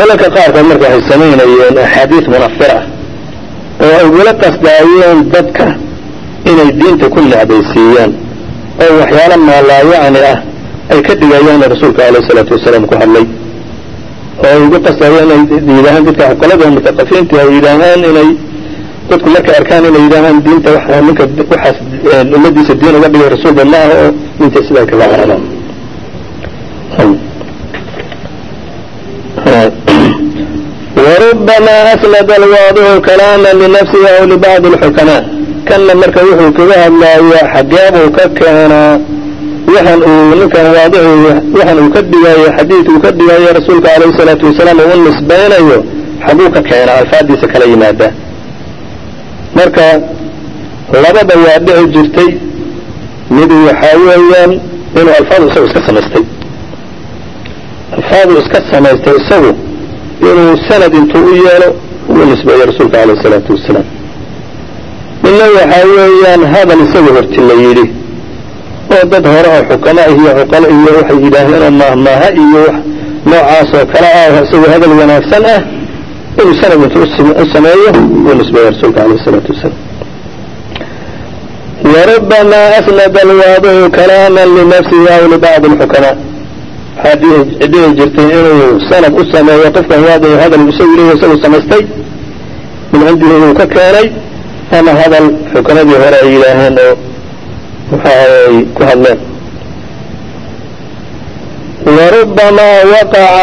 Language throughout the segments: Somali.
ولك قارك مركا السمين أحاديث منفرة وأقول قصدايين ضدك إن الدين تكون عبيسيا أو أحيانا ما لا يعني أي كدق أيام رسولك عليه الصلاة والسلام كهالي وأقول قصدايين إذا هندك قلبهم متقفين إذا هان إلي تدخل لك أركان إلي إذا هان دين توحى منك وحس المدس الدين وقبل رسول الله من تسلاك الله وربما أسند الواضع كلاما لنفسه أو لبعض الحكماء كان مركا وحو كذا الله حجابه ككانا وحن واضع وحن وكدب يا حديث وكدب يا رسولك عليه الصلاة والسلام والنس بينه حبوك كان الفادي سكلي ماده مركا لبدا يادع جرتي مدو يحاوليان إنه الفاظ سوى اسكسمستي الفاظ اسكسمستي سوى إنه سند انتوئياله بالنسبة لرسولك عليه الصلاة والسلام إنه يحاوليان هذا لسوى هرتليلي ودد هراء حكمائه وعقلائه وحي إلهنا ما هائي نوعاس وكلاء سوى هذا الونافسنة إنه سند انتوئياله بالنسبة لرسولك عليه الصلاة والسلام وربما أسند الواضع كلاما لنفسه أو لبعض الحكماء هذه جرتين إنه سند أسمى وقفك واضع هذا المسوي له يسوي سمستي من عنده ككاري أما هذا الحكماء بهراء إلهان كهالله وربما وقع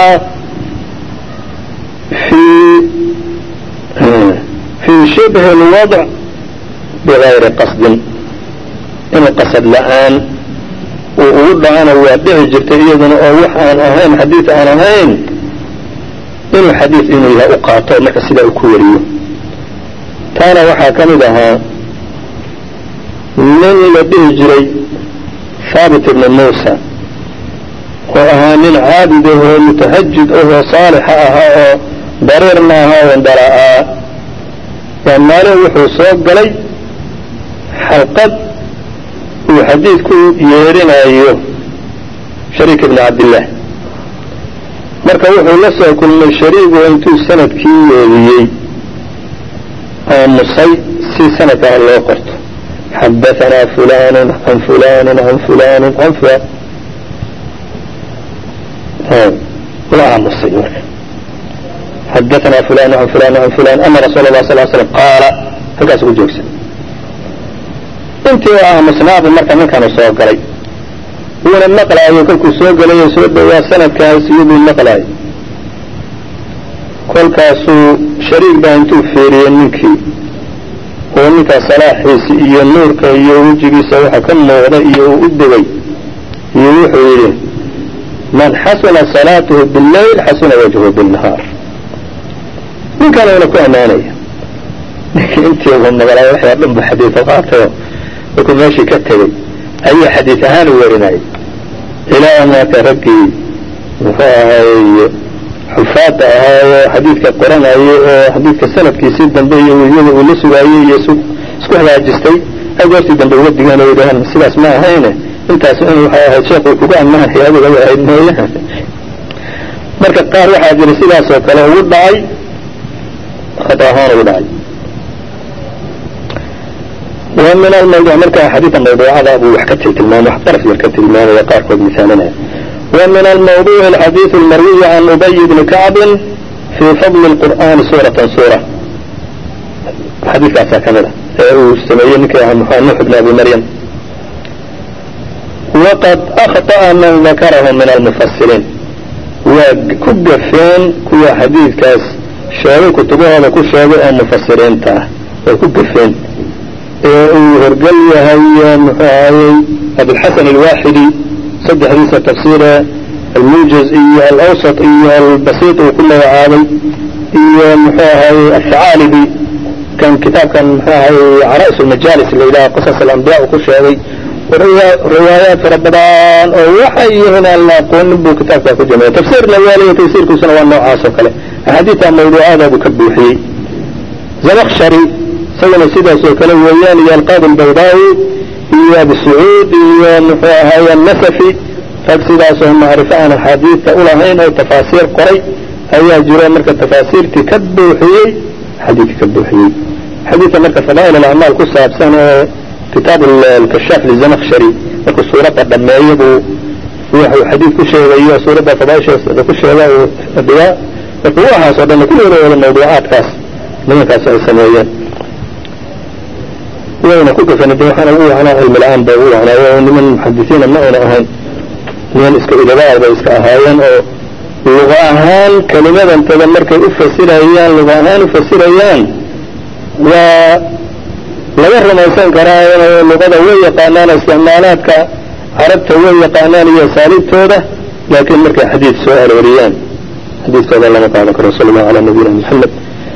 في شبه الوضع بغير قصد إن قصد لآن ووضع أنا وابده جرتين أو وحان أهين حديث أنا أهين إنه حديث إنه إذا أقاطع لك سيدا أكوريه كان وحا كمدها من لبه جري ثابت بن موسى وأهان عابد وهو متهجد وهو صالح أها بررناها واندرأها وما له وحوصوك قلي حلقد وحديثك يرين أيوه شريك ابن عبد الله مركا وحو لسا كل شريك وانتو سنة كي يليي مصي سي سنة الله قرط حدثنا فلان عن فلان عن فلان عن فلان لا مصي حدثنا فلان عن فلان عن فلان أن رسول الله صلى الله عليه وسلم قال هكذا سأقول جوكسا انت مصنع بالمركة من كانوا سوق علي وانا النقل ايه كلكو سوق علي سوق وسنة كاسيوب النقل ايه كل كاسو شريك بانتو فيريا منكي ومنك صلاحيسي ايه النورك ايه وجيبي سوحا كم موضا ايه وقدبي يروح ويريه من حسن صلاته بالليل حسن وجهه بالنهار من كان لكو امانية لكن انت يوم نقل ايه وحيا لنب حديث وقاته وكل ماشي كتبي اي حديث هان ورناي الى ما ترقي حفاظ حديث كقرآن حديث كسنة كيسيد دنبي ولسوا يسوق سكوح لاجستي اقوتي دنبي ودي انا ويدهان سلاس ما هينه انت سألوا الشيخ وكبان ما هي هذا غير عيدنا لها مركز قار واحد من سلاس وكله ودعي خطاهان ودعي ومن الموضوع مركز حديث الموضوع هذا أبو حكتة المام وحطرف مركتة المام ويقارك مثالنا ومن الموضوع الحديث المروي عن أبي بن كعب في فضل القرآن سورة سورة حديث عسى كاملة وستمينك عن نوح بن أبي مريم وقد أخطأ من ذكره من المفسرين وكجفين كل حديث كاس شارك كتبها لكل شارع المفسرين تاع وكجفين ورجلي هاي أبو الحسن الواحدي صد حديث التفسير الموجز الأوسط البسيط وكله عالي الثعالبي كان كتاب كان عرائس المجالس اللي إلى قصص الأنبياء وكل شيء روايات رمضان وحي هنا نقول نبو كتاب كاكو جميع تفسير الأولي وتفسير كل سنة والنوع عاصف كله حديث عن موضوع هذا بكبوحي زمخشري سوى سيدة سوكلا ويان يا القاضي البيضاوي يا بالسعود يا النسفي فاكسيدة سوى معرفة عن الحديث تقول هين أو تفاسير قري ayaa jiro marka tafaasiirtii ka buuxiyey xadiidka ka buuxiyey. xadiidka marka fadaa'il alacmaal ku saabsan oo kitaab alkashaaf lizamkhshari markuu suuradda dhameeyo buu wuxuu xadiid ku sheegayo suuradda fadaaisheeda ku sheega uu dhigaa marka waxaas oo dhan kulli wada mawduucaadkaas nimankaas ay sameeyeen wayna ku gafanida waxaana ugu wacnaa cilmi la-aan ba ugu wacnaayo niman muxadisiina ma ayna ahayn niman iska idabaad bay iska ahaayeen oo luqa ahaan kelimadantada markay u fasirayaan luqa ahaan u fasirayaan waa laga rumaysan karaa inay luqada way yaqaanaan isticmaalaadka carabta way yaqaanaan iyo asaaliibtooda laakiin markay xadiid soo arooriyaan xadiidkooda lama qaadan karo. sala allahu calaa nabiyina maxamed.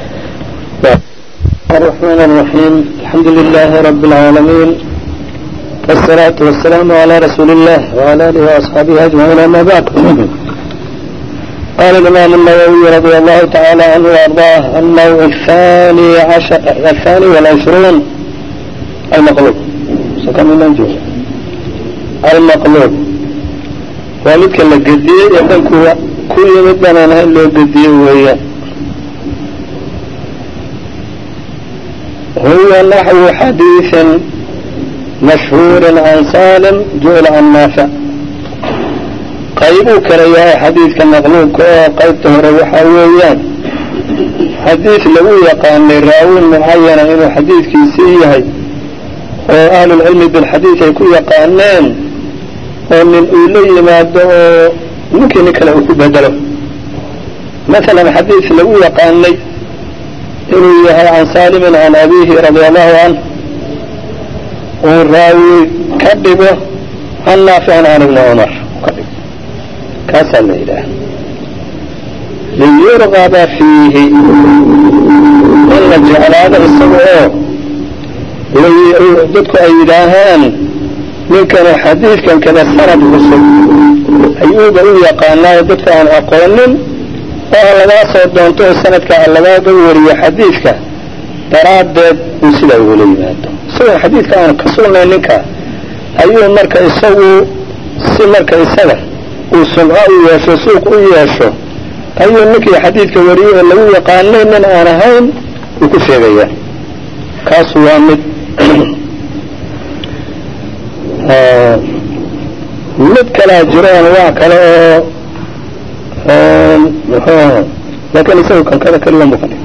الرحمن الرحيم الحمد لله رب العالمين والصلاة والسلام على رسول الله وعلى آله وأصحابه أجمعين أما بعد. قال الإمام النووي رضي الله تعالى عنه وأرضاه النوع الثاني والعشرون المقلوب. سكن المنجو المقلوب ومثل القدير يكون كل مدنا نهل القدير وهي هو نحو حديث مشهور عن سالم جعل عن نافع. قيبوا كرياء حديث كمغلوب قيبته روحا ويان حديث لو يقان للراوي معين انه حديث كيسيه وآل العلم بالحديث يكون يقانين ومن أولي ما ممكن يكلأ بدله. مثلا حديث لو يقان لي إنه عن سالم عن أبيه رضي الله عنه والراوي كذبه عن نافع عن ابن عمر كسل إله ليرغب فيه إن جعل هذا السبع ضدك أيداهان من كان حديث كان كذا السند بسم أيوب يقال لا ضدك عن أقول وعلى ما صدقته السند كعلى دوري حديثك تردد وسيله ولي ماده سوى حديث كان كسرنا لك أيوب مركز يسوي مركز يسوي وسمعه وياشو سوق وياشو أيوب نكي حديث كوريه اللي هو يقال لي من أنا هين وكل شيء غير كاسوا مد mid kala jiraan waa kale oo laakiin isagu kan kada kaliya muuqda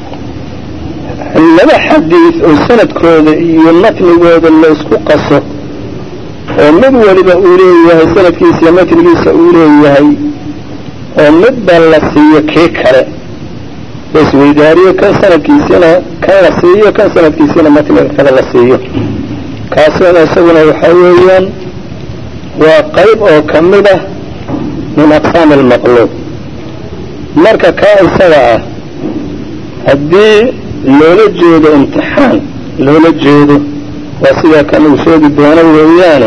laba xadiis oo sanadkooda iyo matnigooda la isku qaso oo mid waliba uu leeyahay sanadkiisa iyo matnigiisa uu leeyahay oo mid bal la siiyo kee kale bas weydaariyo kan sanadkiisana kan la siiyo kan sanadkiisana matniga kale la siiyo kaasina isaguna waxa weeyaan وقيب أو كمدة من أقسام المقلوب مركا كائن سواء هدي لولا جود امتحان لولا جود وصيا كان وشود الدوانا ويانا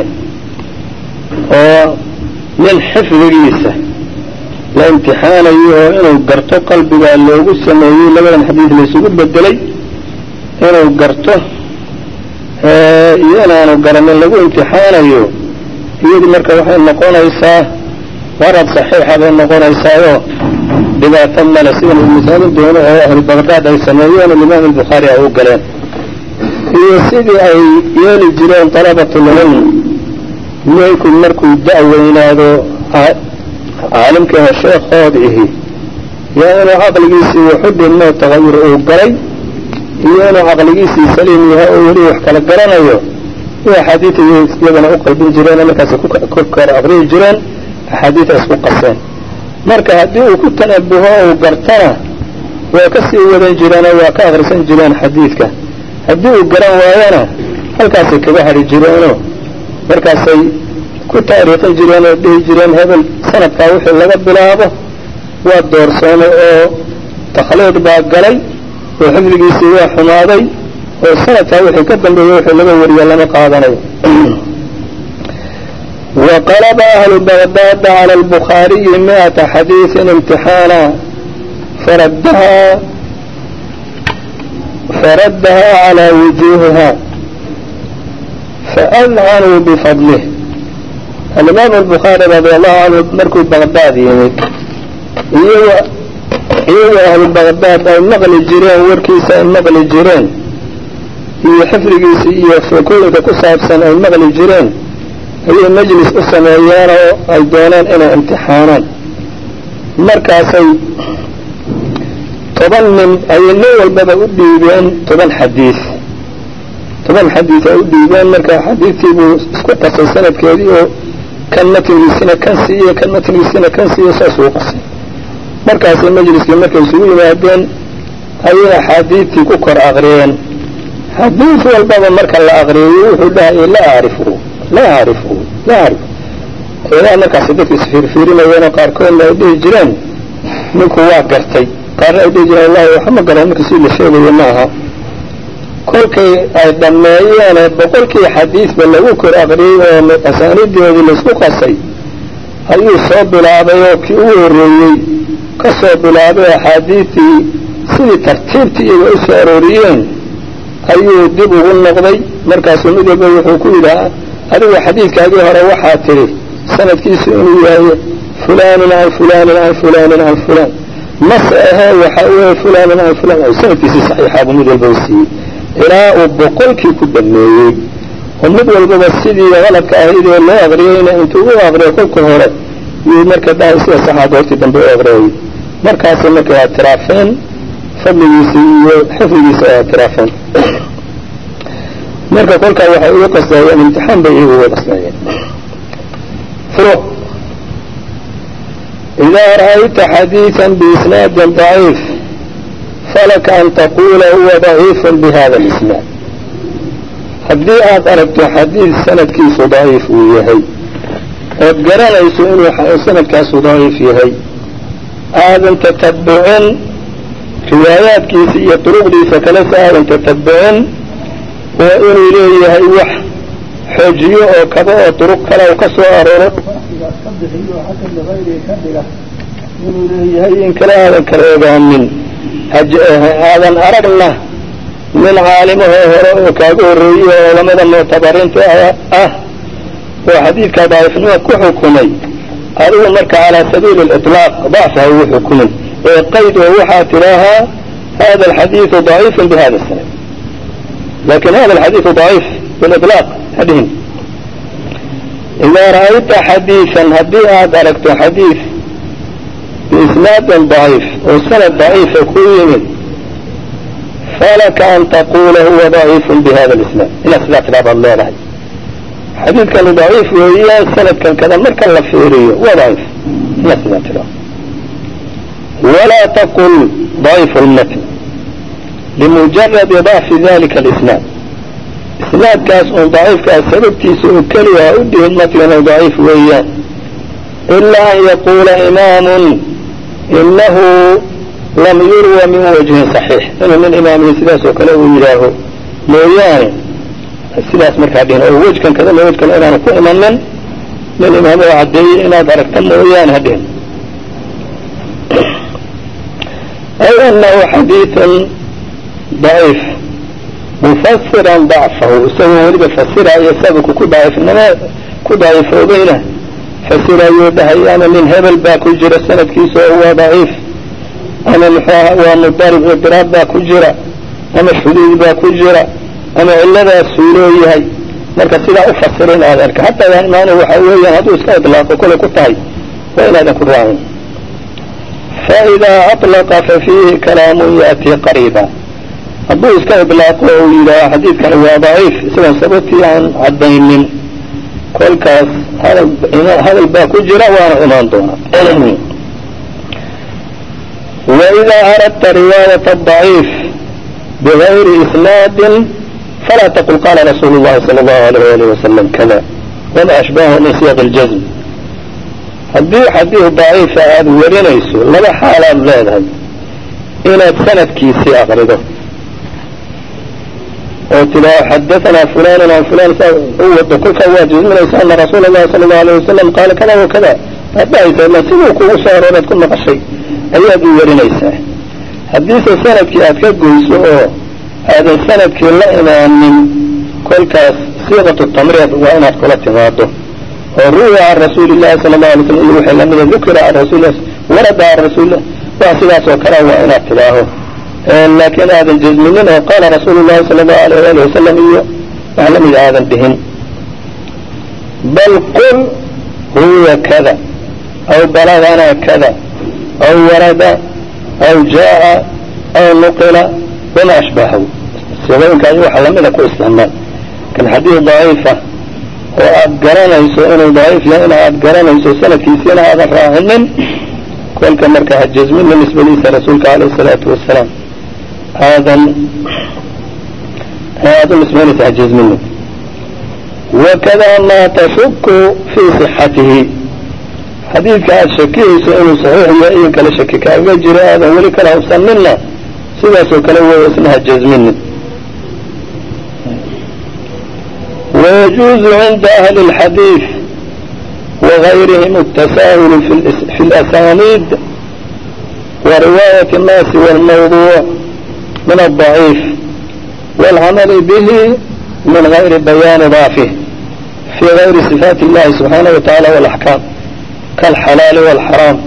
ومن حفظ ريسة لامتحان أيها إنه قرطو قلبي قال له قسم لولا الحديث اللي سيقول بدلي إنه قرطو إيانا أنه قرن له امتحان أيها يدي مركا waxay noqonaysaa warad saxiix ah noqonaysaa bima tamala sidan misaal doono oo ahli Baghdad ay sameeyeen Imam al-Bukhari ay u galeen iyo sidii ay yeeli jireen talabatu ilm meeku markuu da'weynaado caalimka sheekhoodihi yaana aqligiisa wuxuu dhimo tagayur oo galay iyo aqligiisa saliim yahay oo wali wax kala garanayo وحديث يسجدنا أقل بالجيران مركز كوكر أغري الجيران حديث أسبق قصان مركز هديه كنت نبهه وقرطنا وكسي وذن جيرانا وكاغرسان جيران حديثك هديه قران ويانا هل كاسي كبهر الجيران مركز كنت أريد الجيران وده الجيران هذا السنة فاوحي لغد بلابه والدور سنة تخليط باقلي وحمل قيسي وحماضي والسنة وحي كدن بيوحي لما وريا لما قادني وقلب أهل بغداد على البخاري 100 حديث امتحانا فردها على وجوهها فأذعنوا بفضله. الإمام البخاري رضي الله عنه مركو بغداد iyagoo ahlu baqdaad ay maqli jireen warkiisa ay maqli jireen iyo xifdigiisa iyo sheekooyinka ku saabsan ay maqli jireen ayay majlis u sameeyeen oo ay dooneen inay imtixaanaan markaasay 10 nin ayay nin walbaba u dhiibeen 10 xadiis ay u dhiibeen marka xadiidkii buu isku qasay sanadkeedii oo kan matnigiisina kan siiye kan matnigiisina kan siiye saas uu qasay markaasay majliskii markay isugu yimaadeen ayay axaadiidtii ku kor aqriyeen xadiid walbaba marka la aqriyo wuxuu dhahayay laa acrifu ilaa markaas dadku isfiirfiirinayeen qaarkoodna ay dhihi jireen ninku waa gartay qaarna ay dhihi jireen wallahi waxa ma garan ninka si la sheegayo ma aha kolkay ay dhammeeyeen boqolkii xadiisba lagu kor aqriyey oo asaaniidoodii laisku qasay ayuu soo bilaabay oo kii ugu horreeyey ka soo bilaabay axaadiistii sidii tartiibtii iyaga u soo arooriyeen ayuu dib ugu noqday markaasuu mid walba wuxuu ku yidhaha adigu xadiidkaagii hore waxaa tidhi sanadkiisu inuu yahay fulaanin can fulaanin can fulaanin can fulaan mase ahee waxaa weeye fulaanin can fulaan sanadkiisii saxiixaabu mid walba u siiyey ilaa uu boqolkii ku dhameeyey oo mid walbaba sidii qaladka ahayd ee loo aqriyeyna intuu u aqriyo kolka hore yuu marka dhahay sida saxaada hortii dambe u aqriyay markaasay markay ictiraafeen fadligiisa iyo xifdigiisa ay ictiraafeen marka kolkaa waxay uga qasayeen imtixaan bay iyagu uga qasayeen furuq idaa ra'ayta xadiiثan biisnaadin ضaciif falaka an taqula huwa ضaciif bihada اlisnaad haddii aad aragto xadiid sanadkiisu daciif uu yahay ood garanayso inuu sanadkaasu daciif yahay aadan tatabucin riwaayaadkiisa iyo duruqdiisa kale si aadan tatabucin oo inuu leeyahay wax xoojiyo oo kaba oo duruq kale u ka soo arooro ka bixiyo xakan ligayrihi ka dhiga inuu leeyahay in kale aadan kala ogaanin aadan aragna min caalimahoo hore oo kaaga horreeyey oo culamada muctabariinta ah oo xadiidka daciifnimo ku xukumay adigu marka calaa sabiili اliطlaaq dacf ha ugu xukumin ee qayd oo waxaa tidaahaa hada alxadiidu daciifun bihada sanad lakin hada alxadiidu daciif biliطlaaq hadhihin idaa ra'ayta xadiiثan haddii aad aragto xadiid biisnaadin daciif oo sanad daciifa ku yimid falaka an taqula huwa daciifun bihada اlisnaad inaad sidaa tidhaa baad leedahay xadiidkani daciif weeyaan sanadkan kada marka la fiiriyo waa daciif inaad sidaa tidhaa walaa taqul daciifu lmatn limujaradi dacfi dalika alisnaad isnaadkaas un daciifkaas sababtiisa oo keliya u dhihin matnana daciif weeyaan ilaa an yaquula imaamun inahu lam yurwa min wajhin صaxiix inuu min imaamihi sidaas oo kale uu yidhaaho mooyaane sidaas markaa dhihin oo wejkan kada wejkan inaanu ku imanin min imaam oo caddeeyey inaad aragta mooyaane ha dhihin ay anahu xadiiثun daciif mufasiran dacfahu isagoo weliba fasiraayo sababku ku daciifoobayna fasirayuu dhahay ama min hebel baa ku jira sanadkiisa oo waa daciif ama muxuaha waa mudarib idiraab baa ku jira ama xuduud baa ku jira ama ciladaasuu leeyahay marka sidaa u fasirin aad arka hataa imaanu waxa weeyaan hadduu iska ilaaqo kole ku tahay waa inaadan ku raacin faidaa aطlaqa fafiihi kalaamun ya'tii qariiba hadduu iska ilaaqo uu yidhaaho xadiidkani waa daciif isagoon sababtii aan caddaynin kolkaas hadal baa ku jira waana imaan doonaa وإذا أردت رواية الضعيف بغير إسناد فلا تقل قال رسول الله صلى الله عليه وسلم كذا وما أشباهه من صيغ الجزم haddii xadiid daciifa aada warinayso laba xaalaad leedahay inaad sanadkiisii aqrido oo tidaaho xadaanaa fulan an fulan u wado kolkaa waa jazminaysa ana rasuula اllahi sala اlahu alayه wasalam qaala kada wa kada aad dhahaysa ma siduu kugu soo arooraad ku maqashay ayaad u warinaysaa haddiise sanadkii aad ka goyso oo aadan sanadkii la imaanin kolkaas siiqatu tamriid waa inaad kula timaado oo ruwiya can rasuuli llahi sala allahu alay slam iyo wixii lamida dukira can rasuulilah warada can rasuulilah وأسلاس وكلا وإن ابتداه لكن هذا الجزم منه قال رسول الله صلى الله عليه وسلم أعلم هذا بهن بل قل هو كذا أو بلغنا كذا أو ورد أو جاء أو نقل وما أشبهه سواء كان يوحى لم يكن استعمال كان حديث ضعيفة وأبقرنا يسوء ضعيف لأن أبقرنا يسوء سنة كيسين هذا الراهن كل كمركة الجزم بالنسبة لي رسولك عليه الصلاة والسلام هذا بالنسبة لي الجزم وكذا ما تشك في صحته حديث كان شكيه سؤال صحيح يأيين كلا شكك أجر هذا ولك له سننا سيدا سوكلوه اسمها الجزمين ويجوز عند أهل الحديث وغيرهم التساهل في الأسانيد ورواية الناس والموضوع من الضعيف والعمل به من غير بيان ضعفه في غير صفات الله سبحانه وتعالى والأحكام كالحلال والحرام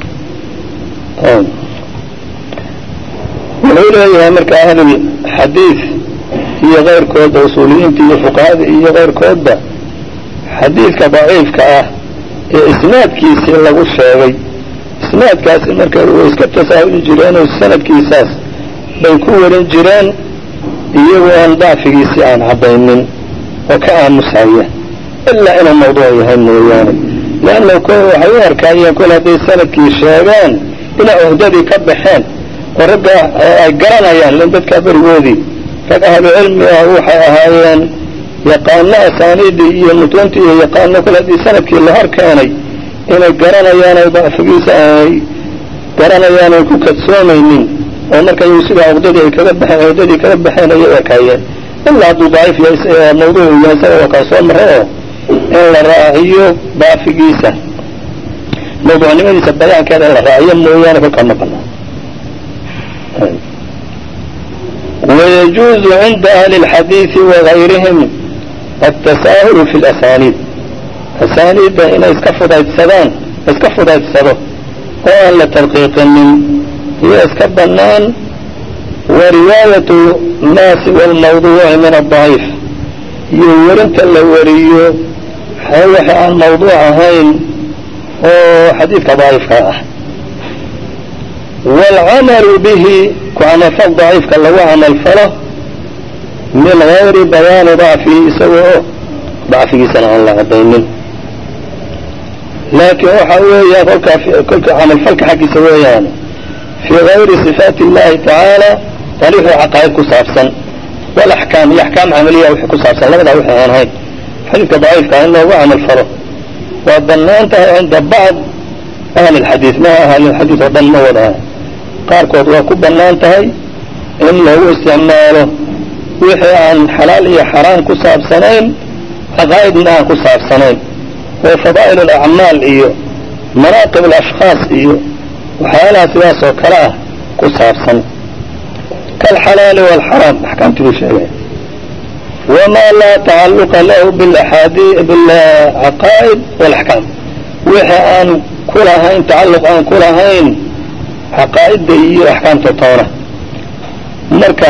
ولولا مرك أهل الحديث هي غير كود أصوليين تي فقهاء هي غير كود حديث كضعيف كأه إسناد كيس الله والشاوي إسناد كاس مرك ويسكت تساوي الجيران والسند كيساس بيكون الجيران يوان ضعف كيسان عبين وكأن مساوية إلا إن الموضوع يهم يعني لأنه كل حوار كان يقول هذه السنة كيشاغان إلى أهدادي كبحان ورجع قرانا يعني لم تتكبر وذي فأهل العلم يروح أهايان يقالنا أسانيدي يمتونتي يقالنا كل هذه السنة كي الهار كاني إلى قرانا يعني ضعف كيسان قرانا يعني كوكت سومينين ومركا يوسيق أهدادي كبحان يوكايان إلا عبد ضعيف موضوع يسوى وكاسوان مرأة إلا رأيه بافقيسة موضوع نمدي سبيان كذا رأيه مويانا فكما قلنا ويجوز عند أهل الحديث وغيرهم التساهل في الأسانيد أسانيد إن اسكفوا ذات السبب وأن تدقيق من هي اسكب النان ورواية الناس والموضوع من الضعيف يورنت اللوريو حوح عن موضوع هين وحديث ضعيف والعمل به كان فض ضعيف كاللو عمل فله من غير بيان ضعفه سوء ضعفه سنة الله عبين لكن هو حوية كل عمل فلك حقي سوء يعني في غير صفات الله تعالى طريق عقائد كسابسا والأحكام الأحكام عملية وحكو صابسا لا بدأ وحي عن هاي حديث ضعيف كأنه هو عمل فله وظننتها عند بعض أهل الحديث ما أهل الحديث وظنوا وضعها قاركوت وكبنانتها إنه هو استعماله وحي عن حلال إيا حرام كساب سنين عقائد منها كساب سنين وفضائل الأعمال إيو مناقب الأشخاص إيو وحيالها سياسة وكراه كساب سنين كالحلال والحرام أحكام تبشيرين وما لا تعلق له بالعقائد والأحكام وحي عن كلهين تعلق عن كلهين عقائد دي أحكام تطورة مركا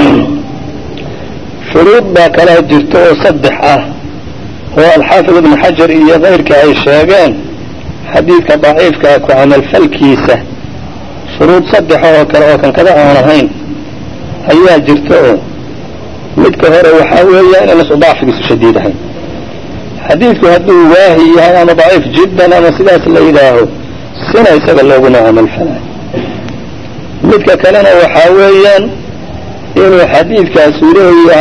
شروط باكلا جرتو صدحة هو الحافظ ابن حجر إيا غير كأي شاقان حديث ضعيف كأكو عن الفلكيسة شروط صدحة وكان كذا عنهين هيا جرتو متكهر وحاوية أنا ضعف شديد هين حديثك هدو واهي أنا ضعيف جدا أنا سلاس اللي إلهه سنة يسأل الله بنا عمل فلان متك كلنا وحاويا إنه حديثك سوريه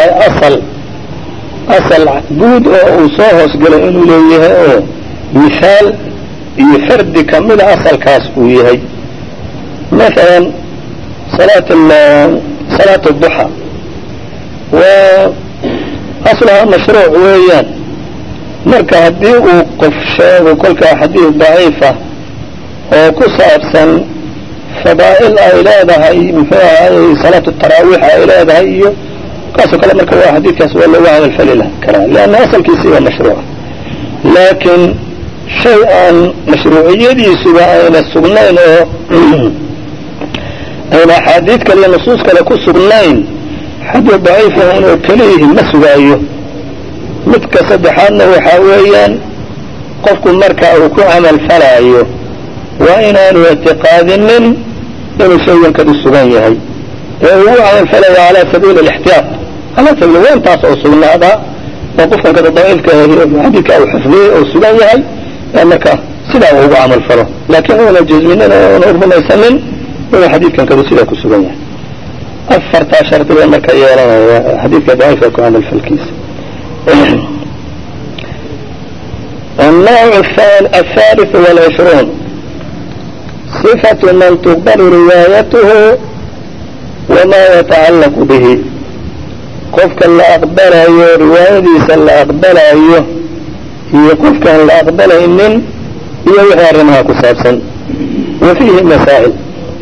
أصل جود أو صوهس قال إنه ليه مثال يفرد كمل أصل كاسبويه مثلا صلاة الضحى وأصلها مشروع ويان مركا هدي وقف شاب وكل حديث ضعيفة وكسابسا فضائل إلادها صلاة التراويح إلادها قاسوا كلام مركا حديث كاسوا الله عن الفليلة لأن أصل كيسي مشروع لكن شيئا مشروعية سواء السجنين ayna axaadiid kale iyo nusuus kale ku sugnayn xadiid daciifa inuu keliyihi ma sugaayo. midka saddexaadna waxaa weeyaan qofku marka uu ku camal falaayo waa inaanu ictiqaadinin inuu shaygankadu sugan yahay ee ugu camal falayo calaa sabiili alixtiyaaq calaa sabiil waa intaas oo sugnaada oo qofkan kada daciifka xadiidka uu xifdiyey oo sugan yahay ee marka sidaa uu ugu camal falo laakiin uuna jazminin oo una rumaysanin inuu xadiidkan kadu sidaa ku sugan yahay. afartaa shardi baa marka yeelanaya xadiidka daciifka ku camal falkiisa. النوع الثالث والعشرون صفة من تقبل روايته وما يتعلق به. qofka la aqbalayo riwaayadiisa la aqbalayo iyo qofkaan la aqbalaynin iyo wixii arrimaha ku saabsan. وفيه مسائل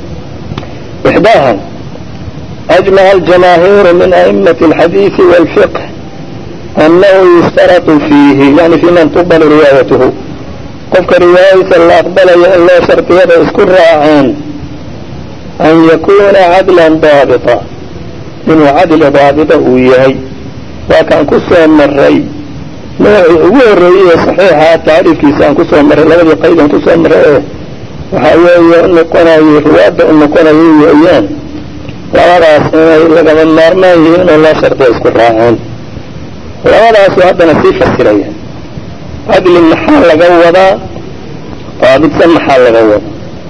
إحداها أجمع الجماهير من أئمة الحديث والفقه أنه يشترط فيه يعني في من تقبل روايته qofka riwaayadiisa la aqbalayo in loo shartiyada isku raaceen أن يكون عدلا ضابطا inuu cadl daabita uu yahay. waa kaan ku soo maray noocii ugu horreeyey صaxiixa tacriifkiisa aan kusoo maray labadii qayd aan kusoo maray ee waxaa weeye unoqonayo riwaada unoqonayo weeyaan labadaas inay lagama maarmaan yihiin oo loo shartiya isku raaceen. labadaasu haddana sii fasiraya cadli maxaa laga wadaa daabitse maxaa laga wadaa.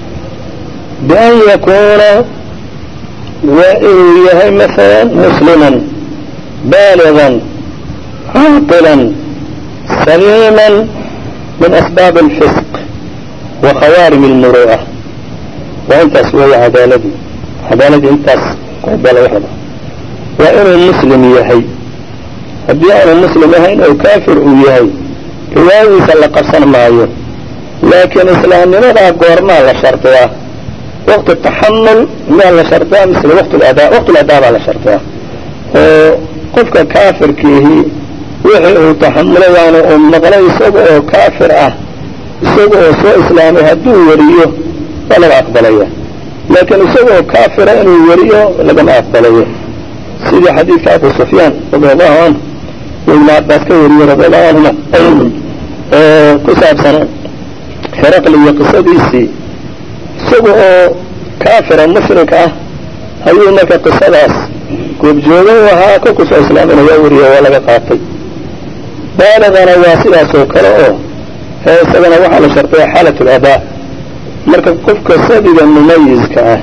بأن يكون waa inuu yahay مثلا مسلما بالغا عاقلا سليما من أسباب الفسق وخوارم المروءة. وانتاس وهي عدالتي انتاس قبل وحدة. وإنه مسلم يهي haddii aanu muslim ahayn oo kaafir uu yahay riwaayadiisa la qabsan maayo. laakiin islaamnimadaa goormaa la shardiyaa waqti taxamul miyaa la shardiyaa mise waqtuladaa baa la shardiyaa oo qofka kaafirkiihi wixii uu taxamulay yaani uu maqlay isaga oo kaafir ah isaga oo soo islaamay hadduu wariyo waa laga aqbalaya. laakiin isaga oo kaafira inuu wariyo lagama aqbalayo. sidii xadiidka abu sufyaan radiallahu canhu ibn cabbaas ka wariyey radiallahu canhuma ku saabsana heraqli iyo qisadiisii isaga oo kaafira mushrik ah ayuu marka qisadaas goobjooga u ahaa kolku soo islaamina waa wariye waa laga qaatay. baaligana waa sidaas oo kale oo isagana waxaa la shartaya xaalat ladaa. marka qofka sabiga mumayizka ah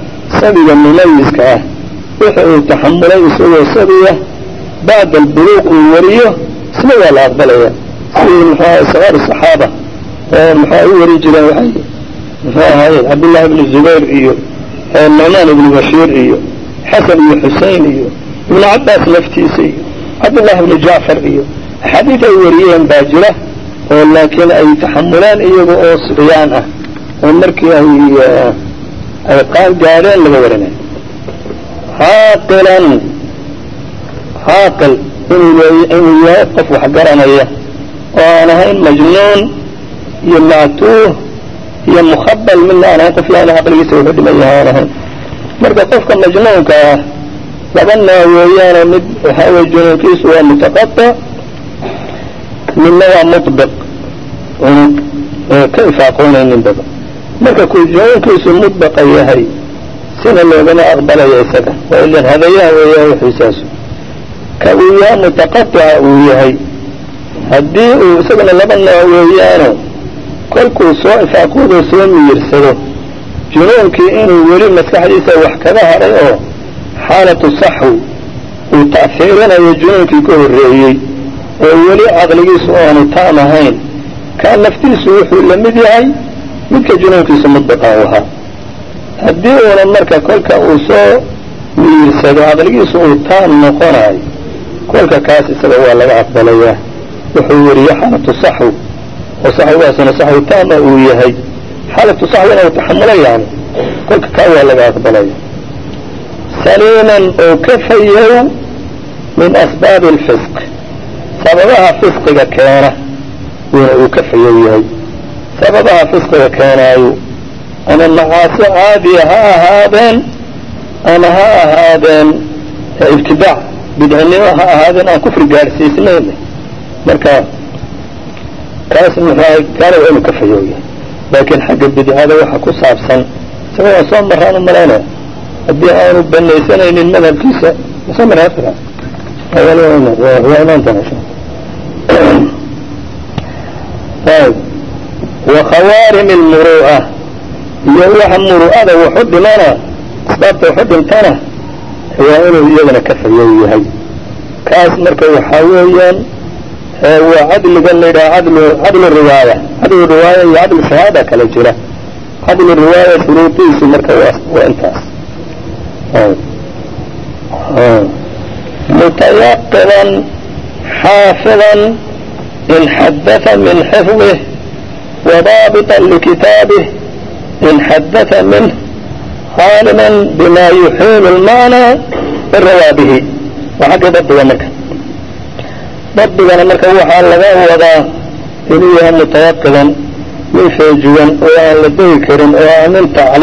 wixi uu taxamulay isagoo sabiya bacda albuluuq uu wariyo isna waa la aqbalaya. sidii muxuaha sagaar saxaaba oo muxua u wari jireen waxay muxuu ahaye cabdullahi ibnu zubayr iyo nucmaan ibnu bashiir iyo xasan iyo xusein iyo ibnu cabbaas laftiisa iyo cabdullahi ibnu jacfar iyo axaadiid ay wariyeen baa jira oo laakiin ay taxamulaan iyaga oo siyaan ah oo markii ay qaan gaadheen laga warinayo. caaqil inuu yahay qof wax garanaya oo aan ahayn majnuun iyo mactuuh iyo mukhabal midna aan ahayn qof yaana caqligiisa wuxuu dhiman yahay aan ahayn. marka qofka majnuunka ah laba nooc weeyaane mid waxaa weye junuunkiisu waa mutaqaطic midna waa mudbiq ka ifaaqoonaynin daba. marka kuu junuunkiisu mudbiqa yahay sina loogama aqbalaya isaga waa ilan hadayaha weeyaa wixiisaasu. ka uu yahay mutaqaطica uu yahay haddii uu isagana laba nooc weeyaano kolkuu soo ifaaqoodo soo miyirsado junuunkii inuu weli maskaxdiisa wax kaga haray oo xaalatu saxwi uu ta'fiirinayo junuunkii ka horreeyey oo weli caqligiisu aanu taam ahayn kaa naftiisu wuxuu la mid yahay midka junuunkiisu mudbiqa u ahaa. haddii uuna marka kolka uu soo miyirsado caqligiisu uu taam noqonayo kolka kaas isaga waa laga aqbalayaa. wuxuu wariye xaalatu saxwi oo saxwigaasuna saxwi taama uu yahay xaalatu saxwina uu taxamula yani kolka kaa waa laga aqbalaya. saliiman oo ka fayow min asbaabi alfisq sababaha fisqiga keena wina uu ka fayow yahay. sababaha fisqiga keenaayo ama macaasi caadiya ha ahaadeen ama ha ahaadeen ibtidaac bidcinimo ha ahaadeen aan kufri gaadhsiisnayn marka kaas muxuu kaana waa inuu ka fayooya laakiin xagga bidcada waxa ku saabsan isaga waa soo maraan u malaynaya haddii aanu banaysanaynin madhabkiisa soo maraafiga وخوارم المروءة iyo waxa muru'ada wuxuu dhimana asbaabta wuxuu dhintana waa inuu iyadana ka fayow yahay kaas marka waxaa weeyaan waa cadliga la yidhaha cadlu riwaaya iyo cadlu shahaada kala jira cadlu riwaaya shuruudiisu marka waa intaas mutayaqidan xaafidan in xadatha min xifdih وضابطا لكتابه إن حدث منه عالما بما يحيل المعنى الروا به وحق ضبطنا مركا وحال لغا وضا إليها متوقدا من فيجوا وعن لديكر وعن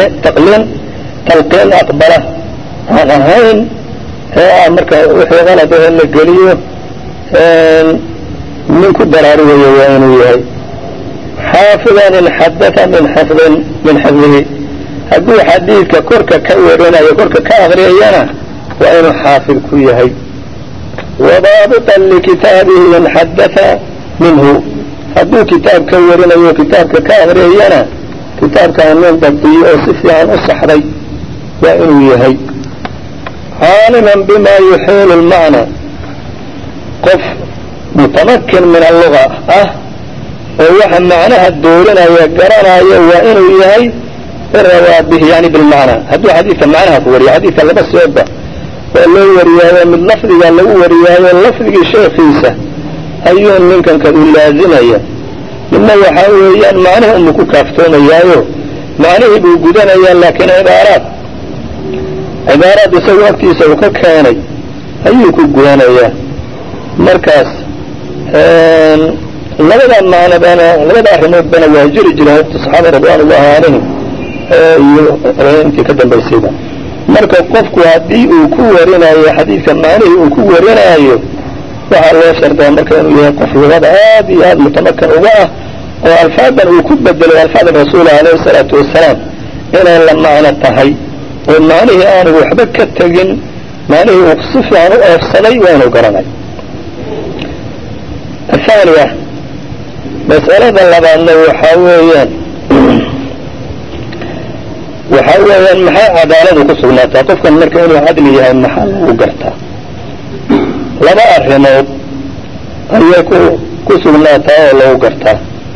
تقلين أقبله عن أهين مركا وحي غلطه اللقليه من كدرار ويوانيه حافظا إن حدث من حفظه هدو حديثك كرك كورنا يكرك كأغريانا وإنه حافظ كيهي وضابطا لكتابه إن حدث منه هدو كتاب كورنا وكتابك كأغريانا كتابك من ضبطي أصفي عن الصحري وإنه يهي عالما بما يحيل المعنى قف متمكن من اللغة ووحا معناها الدولنا يقرنا وإنه يهي الروا به يعني بالمعنى هدو حديثا معناها فوري حديثا لبس يبا وإنه وريايا من لفظي قال له وريايا لفظي شيخيسة أيون منكم كذو لازمية مما يحاوليان معناه أمكو كافتون إياه معناه بوجودنا إياه لكن عبارات يسوي وقت يسوي كاني أيوكو قوانا إياه مركز labada macna bana labada arrimood bana waa jiri jireen saxaabada radiyallahu anhum intii ka dambaysayda marka qofku hadii uu ku warinayo xadiiska macnaheedu uu ku warinayo waxa loo shardaa marka inuu yahay qof wada aad iyo aad mutamakkan uga ah oo alfaadan uu ku bedelo alfaada rasuulka alayhi salatu wasalaam inay la macna tahay oo macnaheedu aanu waxba ka tagin macnaheedu uu si fiican u afsalay waanu garanay الثانية مسألة لبعضنا وحاويا محا عدالة كسغناتا قفكا مركا إنو عدليها محا وقرتا لما أرهموت أيكو كسغناتا ولو قرتا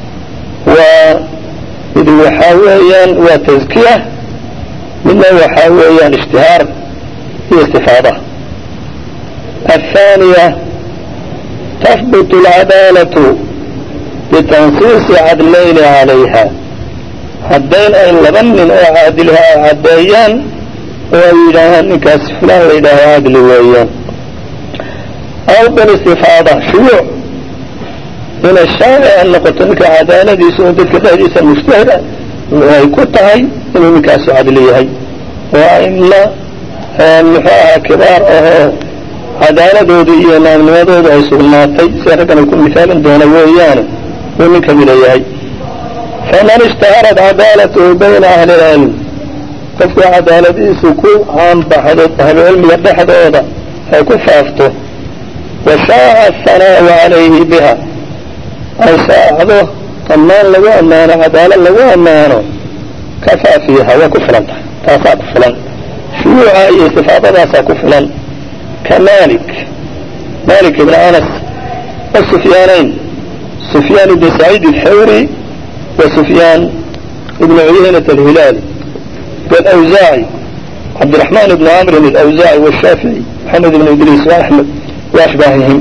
وإذا وحاويا وتزكية مما وحاويا اشتهار هي استفاضة الثانية تثبت العدالة بتنصيص عدلين عليها هدين أن لبن عادلها عديان وإلها نكاس فلان إلها عدل ويان أو بالاستفاضة شروع من الشارع أن قلتنك عدالة دي سؤدتك تهديسا مجتهدة ويكون هاي إنه نكاس عدلية وإلا نحاها كبار عدالة دودية نامنوادود أي سغلاتي سيركن يكون مثالا دون ويان ومن كبيريهي فمن اشتهرت عدالته بين أهل العلم قفوا عدالة سكو عام بحدث أهل العلم يبحث هذا فكفافته وشاء الثناء عليه بها أي ساعده طمان لو أمان عدالة لو أمانه كفى فيها وكفلا تاسع كفلا شيوعا استفادة ناسا كفلا كمالك مالك بن أنس والسفيانين سفيان بن سعيد الحوري وسفيان بن عيينة الهلالي والأوزاعي عبد الرحمن بن عمرو الأوزاعي والشافعي محمد بن إدريس وأحمد وأشباههم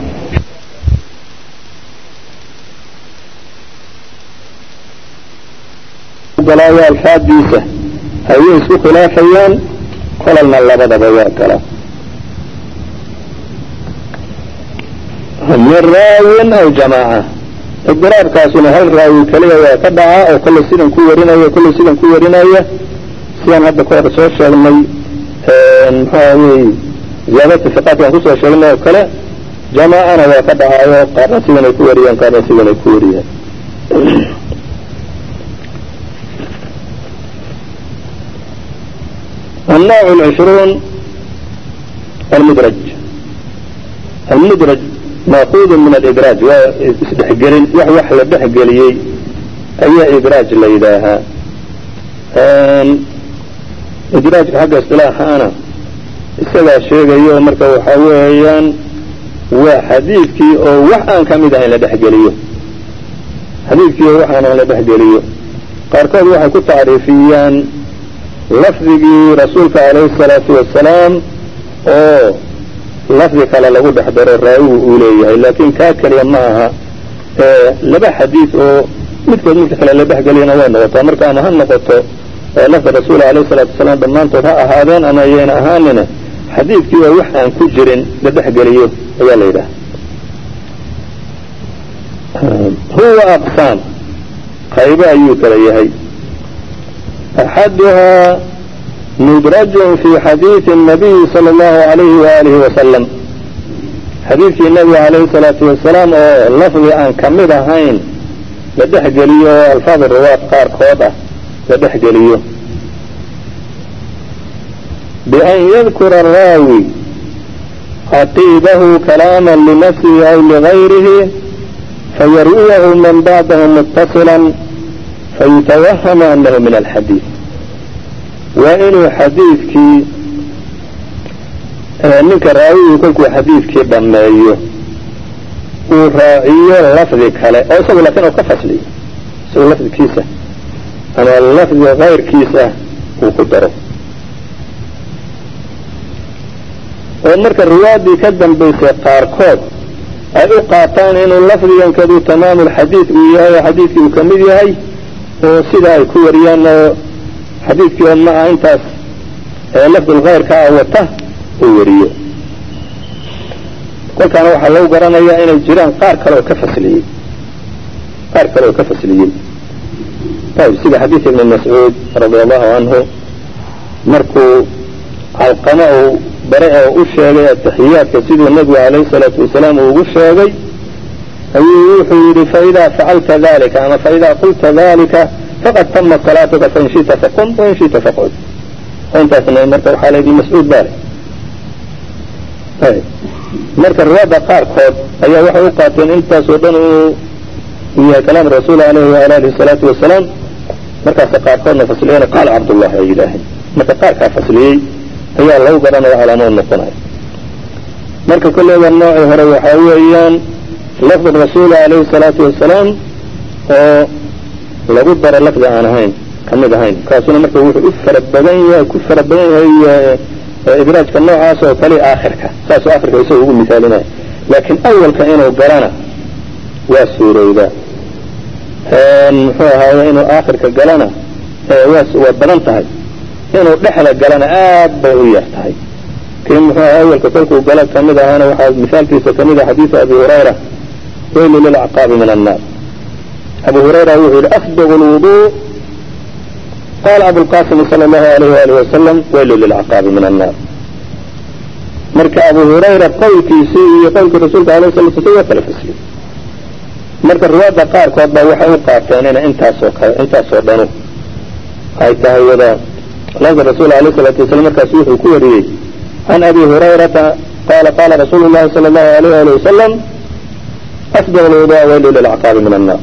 قلايا الفاديسة هايين سوق خلافيان قلنا اللبدا بيا كلام من راوي أو جماعة الضرار كاسون هل راوي كليه ويتبعه أو كل سيدن كوريناية كل سيدن كوريناية سيان هذا كور سوشيال مي mxuahay ziyaadata siqaadka aan kusoo sheegnay oo kale jamaacana waa ka dhacaayo qaarna sidan ay ku wariyeen qaarna sidan ay ku wariyeen. النوع العشرون المدرج. المدرج مأخوذ من الإدراج وإسدحجلين وح لدحجليي أي إدراج ليداها. إدراج حق اصطلاح أنا السبع شيء يوم مركب حويان وحديثك أو وحان كمده لدحجليه حديثك وحان لدحجليه قاركود وحا كنت تعريفيان لفظي رسولك عليه الصلاة والسلام أو لفظي قال له بحضر الرأي أوليه لكن كاكر يماها لبا حديث أو مثل مثل لبا حقلينا وانا وطامرك أنا هنقطه لفظ الرسول عليه الصلاة والسلام بمانته هذين أنا يينا هاننا حديث كيوا وحان كجرين لبا حقليه يا ليلة. هو أقسام قيبا أيوك ليهي. أحدها مدرج في حديث النبي صلى الله عليه وآله وسلم. حديث النبي عليه الصلاة والسلام لفظ عن كمدة هين لدحجليه الفاظ الرواة قار خوضة لدحجليه بأن يذكر الراوي خطيبه كلاما لنفسه أو لغيره فيرويه من بعده متصلا فيتوهم أنه من الحديث. وإنه حديثك منك الراوي يكون حديثك بمايه وراعيه لفظ كلا أو سوى لكنه كفص لي سوى لفظ كيسة أنا اللفظ غير كيسة وقدره. ومرك الرواد يكدم بسيقار كود أي قاطان إنه اللفظ ينكدو تمام الحديث وياه حديثي وكمدي هاي وسيدا يكوريان حديثك يوم مع انتاس لفظ الغير كاوته ووريه كل كان waxa lagu garanaya inay jiraan qaar kale oo ka fasliyay طيب sida حديث ابن مسعود رضي الله عنه markuu alqama oo bare oo u sheegay tahiyaadka sidoo nabiga عليه الصلاة والسلام uu u sheegay ayuu فإذا فعلت ذلك أما فإذا قلت ذلك فقد تمت صلاتك فإن شئت فقم وإن شئت فقعد. وانت أثناء مركب حالة دي مسعود بالي. مركب الرابع قار خود أي وحي وقاتل انت سودانه هي كلام الرسول عليه وآله الصلاة والسلام مركب سقار خودنا فصلين قال عبد الله يا إلهي مركب قار كفصلي هي الله قرنا وعلامون نقناي. مركب كل هذا النوع هو حويان لفظ الرسول عليه الصلاة والسلام lagu daro lafdi aan ahayn kamid ahayn kaasuna marka wuxuu ku farabadan yahay idraajka noocaas oo kale aakhirka saas aakhirka isoo ugu misaalinay laakiin awalka inuu garana waa suurowda muxuu ahaa inuu aakhirka galana waa badan tahay inuu dhexda galana aad bay u yar tahay كم أول كتلكوا قالت كمدة أنا وحاز مثال في كمدة حديث أبي هريرة ويل للعقاب من النار. أبو هريرة يقول أسبغ الوضوء قال أبو القاسم صلى الله عليه وآله وسلم ويل للعقاب من النار. مرك أبو هريرة قول كيسي قول كرسول عليه الصلاة والسلام وثلاث مرك الرواد قال قد وحي قاتلين انت صوبانو هاي تهيدا لذا الرسول عليه الصلاة والسلام كسوح كوري عن أبي هريرة قال رسول الله صلى الله عليه وآله وسلم أسبغ الوضوء ويل للعقاب من النار.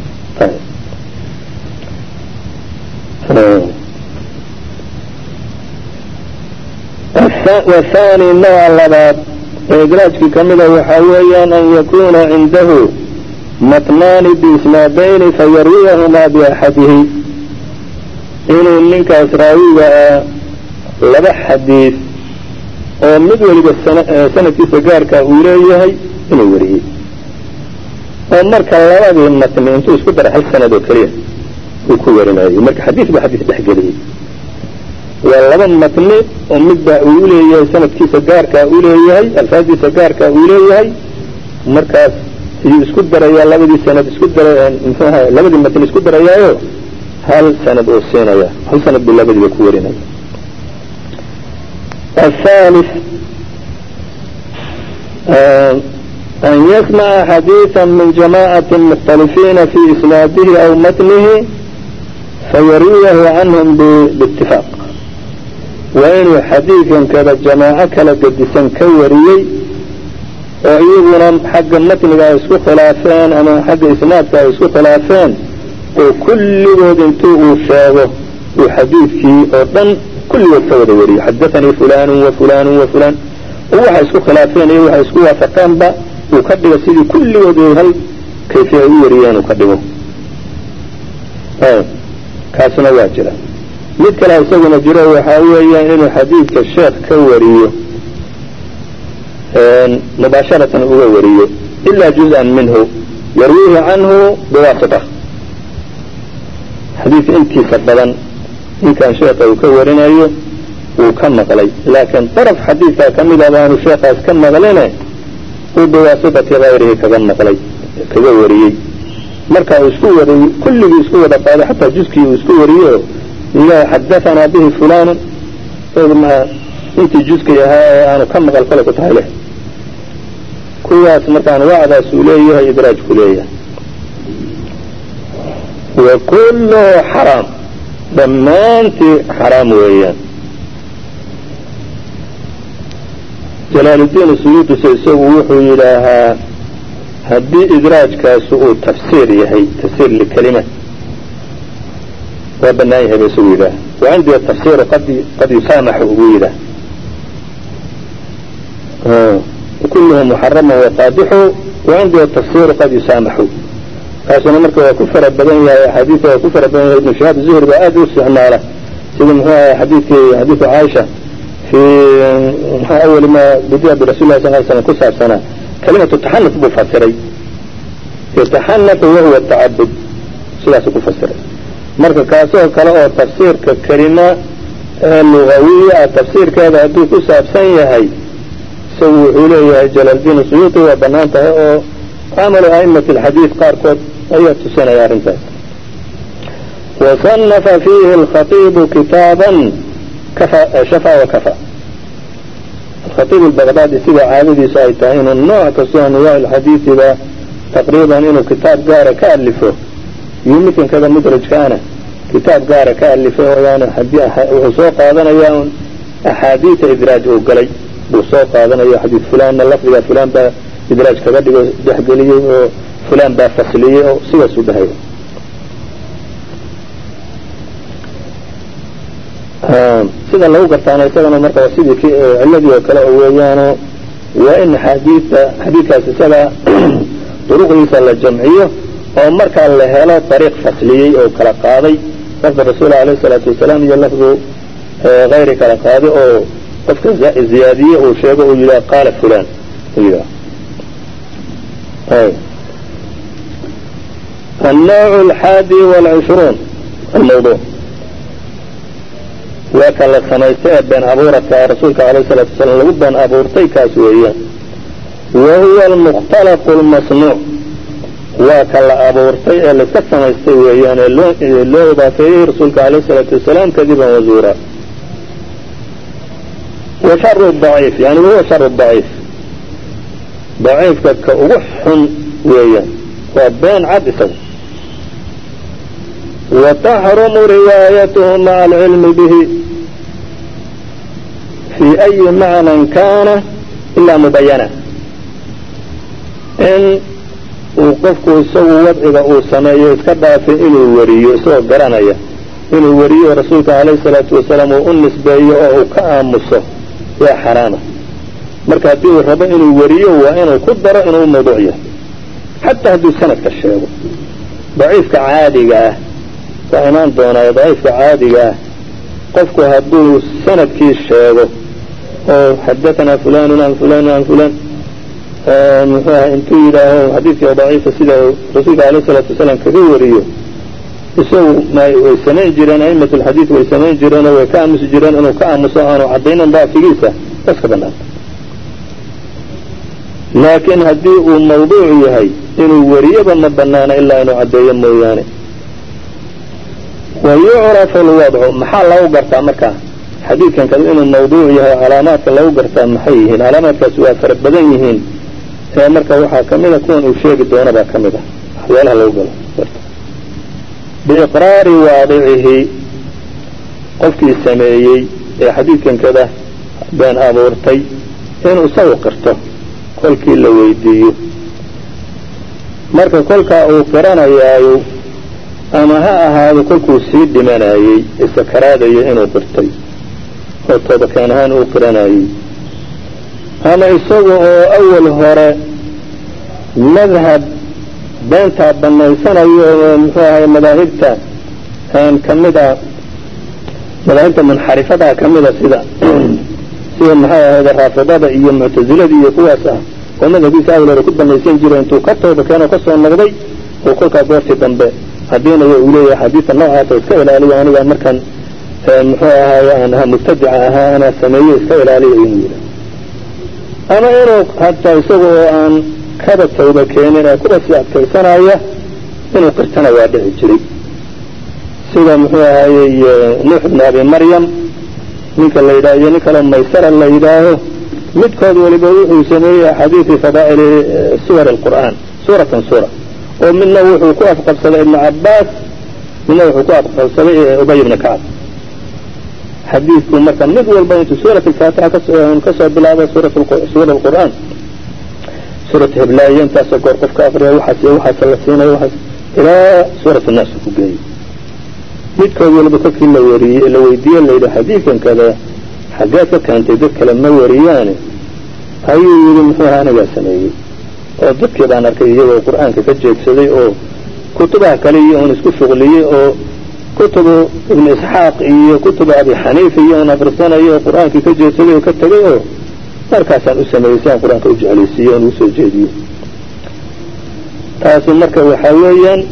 والثاني النوع اللباب إدراج في كمله وحاويا أن يكون عنده متنان بإسنادين فيرويهما بأحده إنه منك إسرائيل لبح حديث ومدول بسنة سجارك أوليه إنه وريه ومرك اللباب المتن انتو اسكدر هل سنة كريه وكورنا مرك حديث بحديث بحجريه واللبا متن ومدة أوليه سنة سجارك أوليه الفاظي سجارك أوليه مركز اسكدر يا لبدي سنة اسكدر لبدي متن اسكدر يا هل سنة أوسينا يا هل سنة باللبدي بكورنا الثالث أن يسمع حديثا من جماعة مختلفين في إسناده أو متنه فيرويه عنهم باتفاق وإنه حديثا كذا جماعة كلا قدسا كوريي وإيضنا حق متنه يسكو خلافين أما حق إسنادك يسكو خلافين وكل ودنتوه شاوه وحديثك أردن كل وفود وري حدثني فلان وفلان وفلان وواحد يسكو خلافين وواحد يسكو وافقان با وكدب سيدي كل ودنه هل كيف يوريان وكدبه كاسنا واجرة مثل لا يسوي جرى وحاوية إنه حديث الشيخ كوريه مباشرة هو وريه إلا جزءا منه يرويه عنه بواسطة حديث انتي فضلا إن كان شيخه كورنا وكم مغلي لكن طرف حديثه كمل أبان الشيخ كم مغلينا وبواسطة غيره كم مغلي كوريه مركا يسكوري كل يسكور هذا حتى جزكي يسكوريه إذا حدثنا به فلان ثم انت جزكي أنا كم مغل فلك تعاليه كل مركا وعد سوليه إدراج كليه وكله حرام ضمانتي حرام وياه جلال الدين السيوطي سيسوي وحي لها هدي إدراج كاسوء تفسير يهي تفسير للكلمة وبنائها بيسوي له وعندي التفسير قد يسامح ويله وكله محرم وقادحه وعندي التفسير قد يسامح كاسونا مركا وكفر بدنيا حديثه وكفر بدنيا ابن شهاب الزهري بقى وسعنا له سيدنا هو حديث عائشة في أول ما بدأ برسول الله صلى الله عليه وسلم كسر سنة كلمة التحنث بفسري يتحنث وهو التعبد ثلاثة بفسري مركا كاسوه كلا تفسير ككلمة اللغوية تفسير كذا أدو كسر سنة هي سووا إليه جلال الدين السيوطي وبنانته عملوا أئمة الحديث قاركوت أية سنة يا رنسان وصنف فيه الخطيب كتابا شفا وكفى الخطيب البغدادي سوى عابدي سايتين النوع كسوى أنواع الحديث ذا تقريبا إنه كتاب قارة كألفه يمكن كذا مدرج كان كتاب قارة كألفه يعني وسوق هذا يا أحاديث إدراج وقلي وسوق هذا يا حديث فلان اللفظ يا فلان با إدراج كذا دحقليه وفلان با فصليه سوى سبهاي sida lagu gartaana isagana marka sidii cilladii oo kale oo weeyaano waa in xadiidkaas isaga duruqdiisa la jamciyo oo markaa la helo dariiq fasliyey oo kala qaaday lafda rasuulka alayhi salaatu wasalaam iyo lafdu غayri kala qaaday oo qofka ziyaadiye uu sheego uu yidhaha qaala fulan النوع 21 الموضوع وكان سميته بين أبورة رسولك عليه الصلاة والسلام بين أبورتي كاسوية وهو المختلط المصنوع وكان أبورتي اللي سميته يعني اللي فيه رسولك عليه الصلاة والسلام كذبا وزورا وشر الضعيف يعني هو شر الضعيف ضعيف كأوح ويا وبين عدسه وتحرم روايته مع العلم به في أي معنى كان إلا مبينة إن وقفكو يسوي وضعه أو سمايه يتكبع في إنه وريه يسوي قرانية إنه وريه رسولك عليه الصلاة والسلام وأنس بيه أو كأمسه يا حرامة مركاتيه الربا إنه وريه وإنه قدر إنه موضوعيه حتى هدو سنة كالشيء ضعيف كعادي فإنان دونا ضعيف كعادي قفكو هدو سنة كيش شيء حدثنا فلان عن فلان عن فلان انتو إلى حديث ضعيف سيده رسولك عليه الصلاة والسلام كذوريه يسو ما يسمين جيران أئمة الحديث ويسمين جيران وكامس جيران أنه كامس أنه عدينا ضعف جيسة بس كبنا لكن هديه موضوعي هاي إنه وريبا مبنانا إلا إنه عديا موياني ويعرف الوضع محل لو قرطا مكان xadiidkan kale inuu mawduuc yahay calaamaadka lagu gartaa maxay yihiin calaamaadkaasi waa fara badan yihiin marka waxaa kamida kuwan uu sheegi doona baa kamid ah waxyaalaha lagu galo biiqraari waadicihi qofkii sameeyey ee xadiidkan kada been abuurtay inuu isagu qirto kolkii la weydiiyo marka kolkaa uu qiranayaayo ama ha ahaado kolkuu sii dhimanayey isakaraadayo inuu qirtay oo toobakeen ahaan uu qiranayey ama isaga oo awal hore madhab beentaa banaysanayo oo muxuu ahay madaahibta kamida madaahibta munxarifadaa kamida sida maxay ahayd raafidada iyo muctazilada iyo kuwaas ah oo madhabkiisa awal hore ku banaysan jira intuu ka toobakeen oo kasoo noqday oo kolkaa goortii dambe haddiinayo uu leeyahay xadiidka noocaasa iska ilaaliya aniga markaan muxuu ahaay aan mubtadica ahaa anaa sameeye iska ilaaliya inuu yidha ama inuu hataa isaga oo aan kaba tawba keenin ee kuba sii adkaysanaya inuu qirtana waa dhici jiray sida muxuu ahaayey nuux ibn abi maryam ninka la yidhaho iyo nin kaleo maysara la yidhaaho midkood waliba wuxuu sameeyey axaadiisi fadaa'ili suwar alqur'aan suuratan suura oo midna wuxuu ku afqabsaday ibnu cabbaas midna wuxuu ku afqabsaday ubay ibna kacab xadiidku marka mid walba intuu suurat alfaatixa kasoo bilaabo suura alqur'aan suurat hiblaayo intaasoo goor qofka aqriya waxaas iyo waxaas la siinayo waxaas ilaa suurat annaas ku geeyey midkood waliba kolkii la weydiiye layidhi xadiidkan kada xaggeed ka keentay dad kale ma wariyaane ayuu yidhi muxuu ahaa anigaa sameeyey oo dadkii baan arkay iyagoo qur'aanka ka jeegsaday oo kutubaha kale iyo un isku shuqliyey oo kutubu ibnu isxaaq iyo kutuba abi xaniifa iyo un aqrisanayo oo qur'aankii ka jeegsaday oo ka tegay oo markaasaan u sameeyey si aan qur-aanka u jeclaysiiyo on usoo jeediyo taasi marka waxaa weeyaan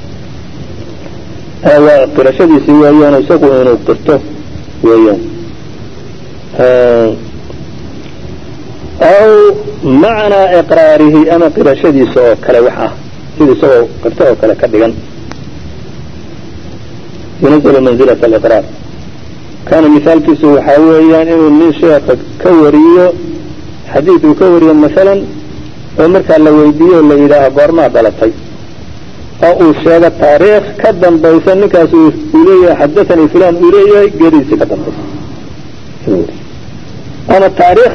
waa qirashadiisi weeyaan isagu inuu qirto weeyaan aw macnaa iqraarihi ama qirashadiisa oo kale wax ah sida isagoo qirto oo kale ka dhigan yunazlu manzilata aliqraar kaana misaalkiisu waxaa weeyaan inuu nin sheeka ka wariyo xadiid uu ka wariyo masalan oo markaa la weydiiyo o la yidhaaho goormaa dhalatay oo uu sheego taariikh ka dambaysa ninkaas uu leeyahay xadathanii fulan uu leeyahay geeridiisii ka dambaysa ama taariikh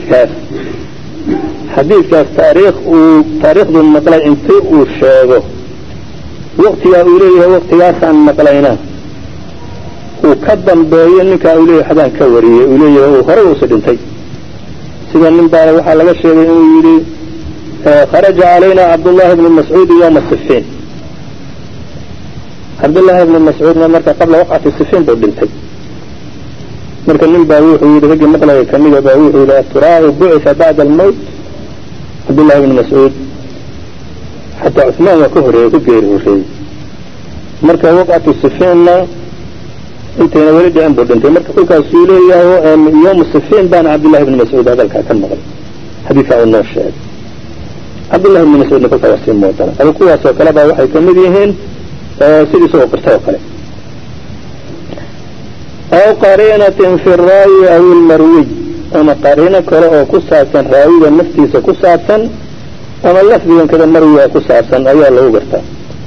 xadiidkaas taariikhduu maqlay intii uu sheego waqtigaa uu leeyahay waqtigaasaan maqlayna uu ka dambeeyo ninkaa uu leeyahay xadaan ka wariyey uu leeyahay uu horey usi dhintay sida nin baa waxaa laga sheegay inuu yidhi kharaja calayna cabdullahi ibnu mascuud yawma sifiin cabdullahi ibnu mascuudna marka qabla waqcati sifiin buu dhintay marka nin baa wuxuu yidhi raggii maqlaya kamida baa wuxuu yidhi aturaahu bucitha bacda almawt cabdullahi ibnu mascuud xataa cusmaan waa ka horeeyey ku geeri horeeyey marka waqcatu sifiinna intayna weli dhicin buu dhintay marka kolkaasuu leeyahay yawma sifiin baana cabdullahi ibnu mascuud hadalkaa ka maqlay xadiidkaa uu noo sheegay cabdullahi ibnu mascuudna kolkaa waa sii moodana ama kuwaas oo kale baa waxay kamid yihiin sidii isagoo qirta oo kale aw qariinatin fi raayi aw ilmarwiy ama qariino kale oo ku saabsan raawiga naftiisa ku saabsan ama lafdigan kada marwiga ku saabsan ayaa lagu gartaa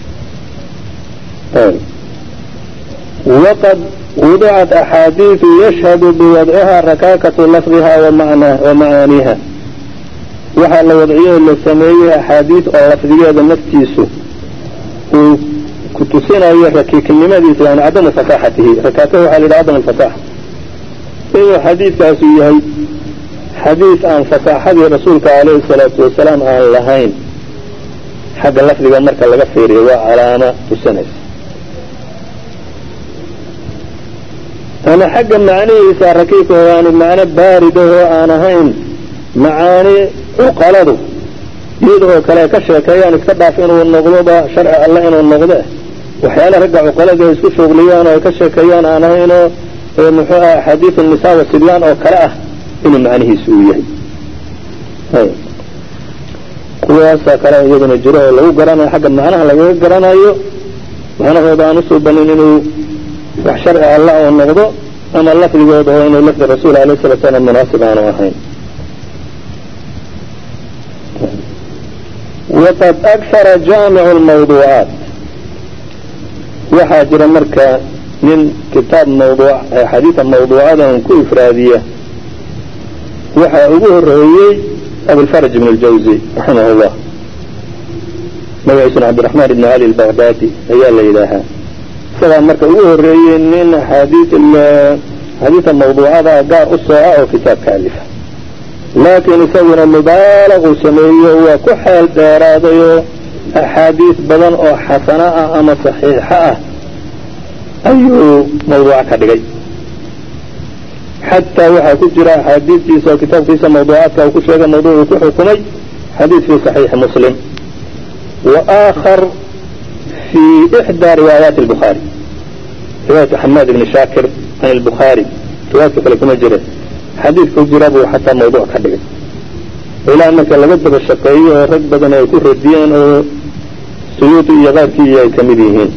waqad wudicat axaadiidu yashhadu biwadciha rakaakatu lafdiha wa macaaniha waxaa la wadciyo la sameeyey axaadiid oo lafdigeeda naftiisu uu kutusinayo rakiikinimadiisa yani cadamu fasaaxatihi rakaakaha waxaa la yidhaha cadam alfasaaxa inuu xadiidkaasu yahay xadiid aan fasaaxadii rasuulka calayhi salaatu wasalaam aan lahayn xagga lafdiga marka laga fiiriyo waa calaamo tusinaysa ama xagga macnihiisa rakiibka yani macno baaridahoo aan ahayn macaani cuqaladu iyada oo kale ka sheekeeyaan iska dhaaf inuu noqdoba sharci alle inuu noqdo waxyaala ragga cuqalada ay isku shugliyaan oo ay ka sheekeeyaan aan ahaynoo muxuu ah axaadiiu nisaa wa sibyaan oo kale ah inuu macnihiisu uu yahay kuwaasa kale iyaduna jiro oo lagu garanayo xagga macnaha lagaga garanayo macnahooda aan usuubanin inuu wax sharci alla oo noqdo ama lafdigooda oo inuu lafdi rasuul alayh salatu salaam munaasib aanu ahayn. waqad akara jaamicu lmawduucaat, waxaa jira marka nin kitaab xadiida mawduucadan ku ifraadiya. waxaa ugu horeeyey abulfaraj ibn اljawzi raximah llah, magaciisuna cabdiraxmaan ibn cali albaqdaadi ayaa la yidhaahaa. isagaa marka ugu horeeyey nin xadiida mawduucada gaar u sooca oo kitaabka alifa. laakiin isaguna mubaalaquu sameeyo waa ku xeel dheeraadayoo axaadiis badan oo xasana ah ama saxiixa ah ayuu mawduuca ka dhigay. xataa waxaa ku jira axaadiistiisa oo kitaabkiisa mawduucaadka uu ku sheegay mawduucuu ku xukumay xadiid fi صaxiixi muslim wa aakhar fi ixdaa riwaayaati الbukhaari, riwaayatu xamaad ibni shaakir can الbukhaari, riwaayadka kale kuma jire xadiid ku jira buu xataa mawduuc ka dhigay. ilaa marka laga daba shaqeeyo oo rag badan ay ku radiyeen oo suyuuti iyo qaarkii ay ka mid yihiin.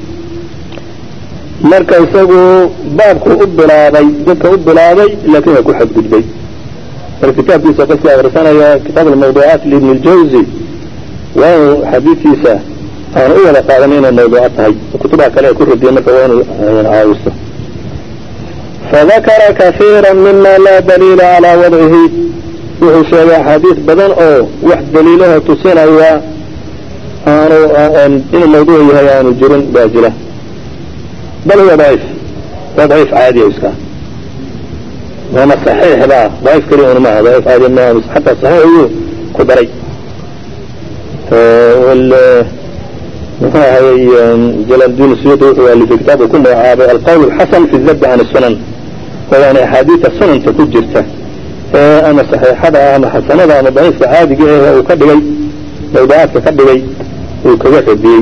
marka isagu baabku u bilaabay dadka u bilaabay laakiin waa ku xadgudbay. marka kitaabkiisa qofkii akrisanaya kitaab almawduucaat liibn اljawzi waa inuu xadiidkiisa aanu u wada qaadan inay mawduuca tahay, kutubaha kale ay ku radiyeen marka waa inuu caawisto. fadakara kaiira mima laa daliila calaa wadcihi, wuxuu sheegay axaadiis badan oo wax daliilaha tusinaya inuu mawduuc yahay aanu jirin baa jira. bal huwa daciif, waa daciif caadiya iska waana saxiixba, daciif keliya un maaha, daciif caadiya maaha, xataa saxiix ayuu ku daray. muxuu ahayy jalaaludiin suyuuti wuxuu alifay kitaabka ku magacaabay alqawl alxasan fi zabdi can sunan, oo yani axaadiida sunanta ku jirta ee ama saxiixada ah ama xasanada ama daciifka caadiga ah uu ka dhigay mawduucaadka ka dhigay uu kaga radiyey.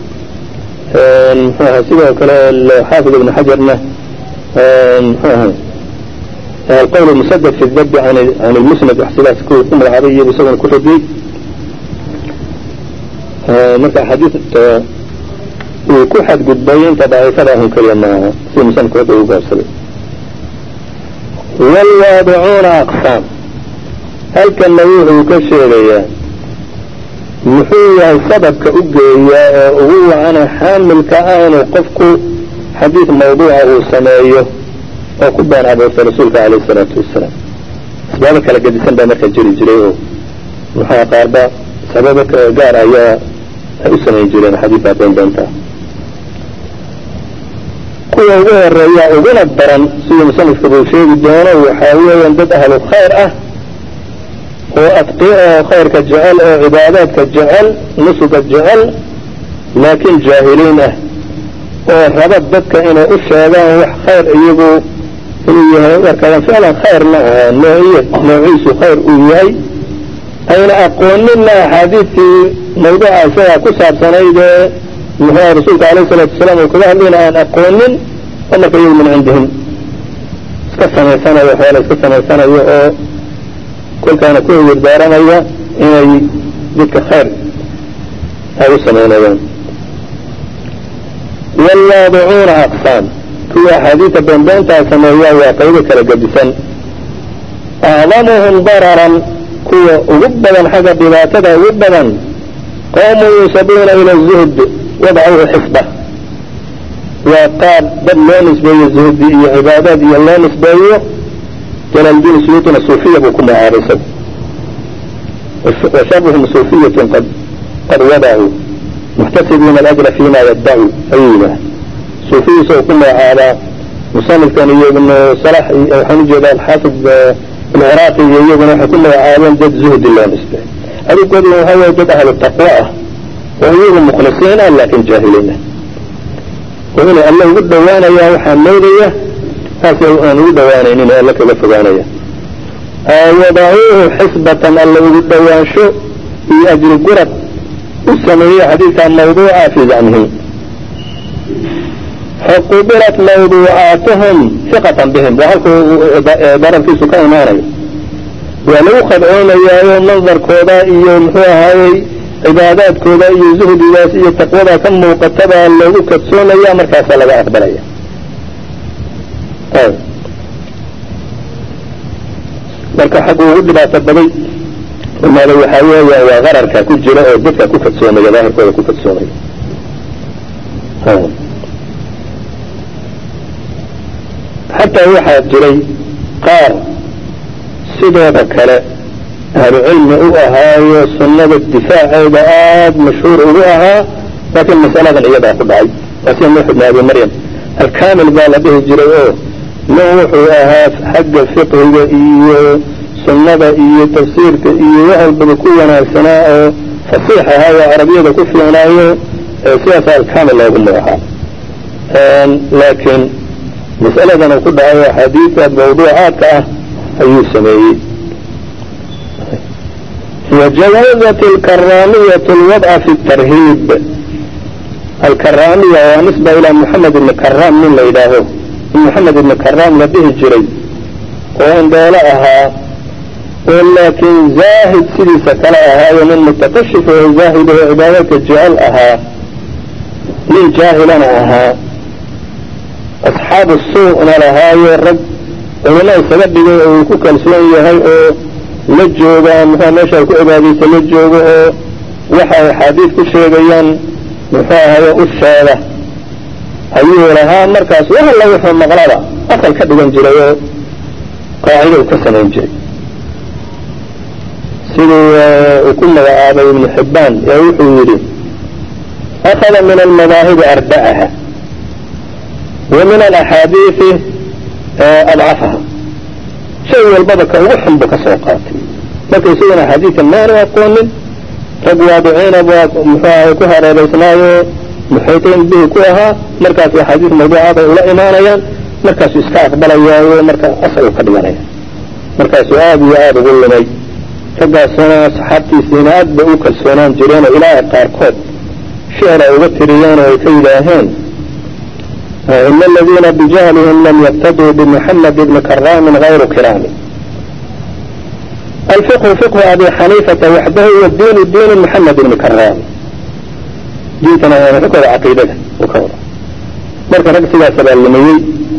mxu aha sidoo kale xaafid ibn xajarna mxu aha alqawl musadad fi dabdi can lmusnad wax sidaas ku magacaabay iyagu isaguna ku radiyey. marka axaadiista uu ku xadgudbay inta daciifada ahun keliya maaha, si musanadku hadda ugu gaabsaday. wاlwaadicuuna aqsaam, halkanna wuxuu ka sheegayaa muxuu yahay sababka u geeyaa ee ugu wacana xaamilka ah inuu qofku xadiid mawduuca uu sameeyo oo ku been abuurtay rasuulka alayh الsalaatu wasalaam. asbaabo kala gedisan baa marka jiri jiray oo muxua qaarba sababo gaar ayaa ay u samayn jireen xadiidka been beenta. kuwa ugu horeeya uguna daran siduu musanifka buu sheegi doono waxaa weeyaan dad ahlu khayr ah oo adqi oo khayrka jecel oo cibaadaadka jecel nusuga jecel laakiin jaahiliin ah oo raba dadka inay u sheegaan wax khayr iyagu inuu yahay markadan ficlan khayrna aha noociisu khayr uu yahay, ayna aqoonina axaadiidtii mawduuca isagaa ku saabsanayd ee muxua rasuulka alayh الsalaatu wasalaam uu kaga hadlayna aan aqoonin oo marka iyagu min cindihim iska samaysanayo waxyaala iska samaysanayo oo kolkaana ku wirdaaranaya inay dadka khayr ay u samaynayaan. wاlwaadicuuna aqsaam, kuwa axaadiida beenbeentaa sameeya waa qaybo kala gedisan. acdamuhum dararan, kuwa ugu badan xagga dhibaatada ugu badan qawmu yusabuuna ila zuhd wadcahu xisba, waa qaab dad loo nisbeeyo zuhdi iyo cibaadaad iyo loo nisbeeyo. jalaaludiin suyuutina suufiya buu ku magacaabay isaga, washabuhum suufiyatun qad wadacuu muxtasibiina alajra fima yaddacu ayuu yidhaha. suufiya isagoo ku magacaabaa musanifkan iyo ibnu salax waxaan ujeedaa alxaafid alciraaqi iyo iyaguna waxay ku magacaabeen dad zuhdi loo nisbeeyo. adigooda waxaa weeye dad ahlu taqwa ah oo iyagu mukhlisiin ah laakin jaahiliin ah, oo inay alla ugu dhawaanayaan waxaa moodaya taas aan ugu dhawaanaynin alla kaga fogaanaya. wadacuuhu xisbatan alla ugu dhawaansho iyo ajri gurad u sameeyey xadiidka mawduuca fi zacmihim. faqubilat mawduucaatuhum hiqatan bihim, waa halkuu darabkiisu ka imaanayo. waa lagu khadcoonayaayo mandarkooda iyo muxuu ahaayey cibaadaadkooda iyo zuhdigaas iyo taqwada ka muuqatabaa loogu kadsoonaya, markaasaa laga aqbalaya. marka xaggu ugu dhibaato baday umaada waxaa weeya waa qararka ku jira oo dadka ku kadsoomaya daahirkooda ku kadsoomaya xataa waxaa jiray qaar sidooda kale ahlu cilmi u ahaayo sunnada difaaceeda aada mashhuur ugu ahaa laakiin masaladan iyadaa ku dhacay waa sida nuux ibn abi maryam alkamil baa la dhihi jiray oo nin wuxuu ahaa xagga fiqhiga iyo sunnada iyo tafsiirka iyo wax walbaba ku wanaagsanaa oo fasiix ahaa oo carabiyada ku fiicnaayo sidaasa alkamil loogu magacaabo laakiin mas'aladan uu ku dhacayo axaadiida mawduucaadka ah ayuu sameeyey وجوزت الكرامية الوضع في الترهيب الكرامية ونسبة إلى محمد بن كرام من ليلاه محمد بن كرام لديه جري وإن دولأها ولكن زاهد سلسة كلاها ومن متكشف وزاهد وعبادة جعلها من جاهلناها أصحاب السوء لها والرب ومن سبب وكوك السوء هاي la joogaa muxua meeshaa ku cibaadaysa la joogo oo waxay xaadiid ku sheegayaan muxuu ahaye u sheega ayuu lahaa markaas wax alla wuxuu maqlaba asal ka dhigan jiray oo qaacido u ka samayn jiray siduu uu ku magacaabay ibnu xibbaan ee wuxuu yidhi akhada min almadaahibi arba'aha wa min alaxaadiidi adcafaha shay walbaba ka ugu xun buu ka soo qaatay marka isaguna axaadiidka maanu aqoonin rag waadiciina baa muxuu ahay ku hareeraysnaayo muxaytayn bihi ku ahaa markaasu axaadiis mawduucaada ula imaanayaan markaasuu iska aqbalayaayo marka asal u ka dhiganaya markaasuu aada iyo aada ugu lumay raggaasuna saxaabtiisiina aad bay u kalsoonaan jireenoo ilaaha qaarkood shicra uga tiriyeen oo ay ka yidhaaheen إن الذين بجهلهم لم يقتدوا بمحمد بن كرام غير كرام الفقه فقه أبي حنيفة وحده والدين الدين محمد بن كرام جيتنا أنا فكر عقيدته وكورة مركز رقص إلى سبع اللميي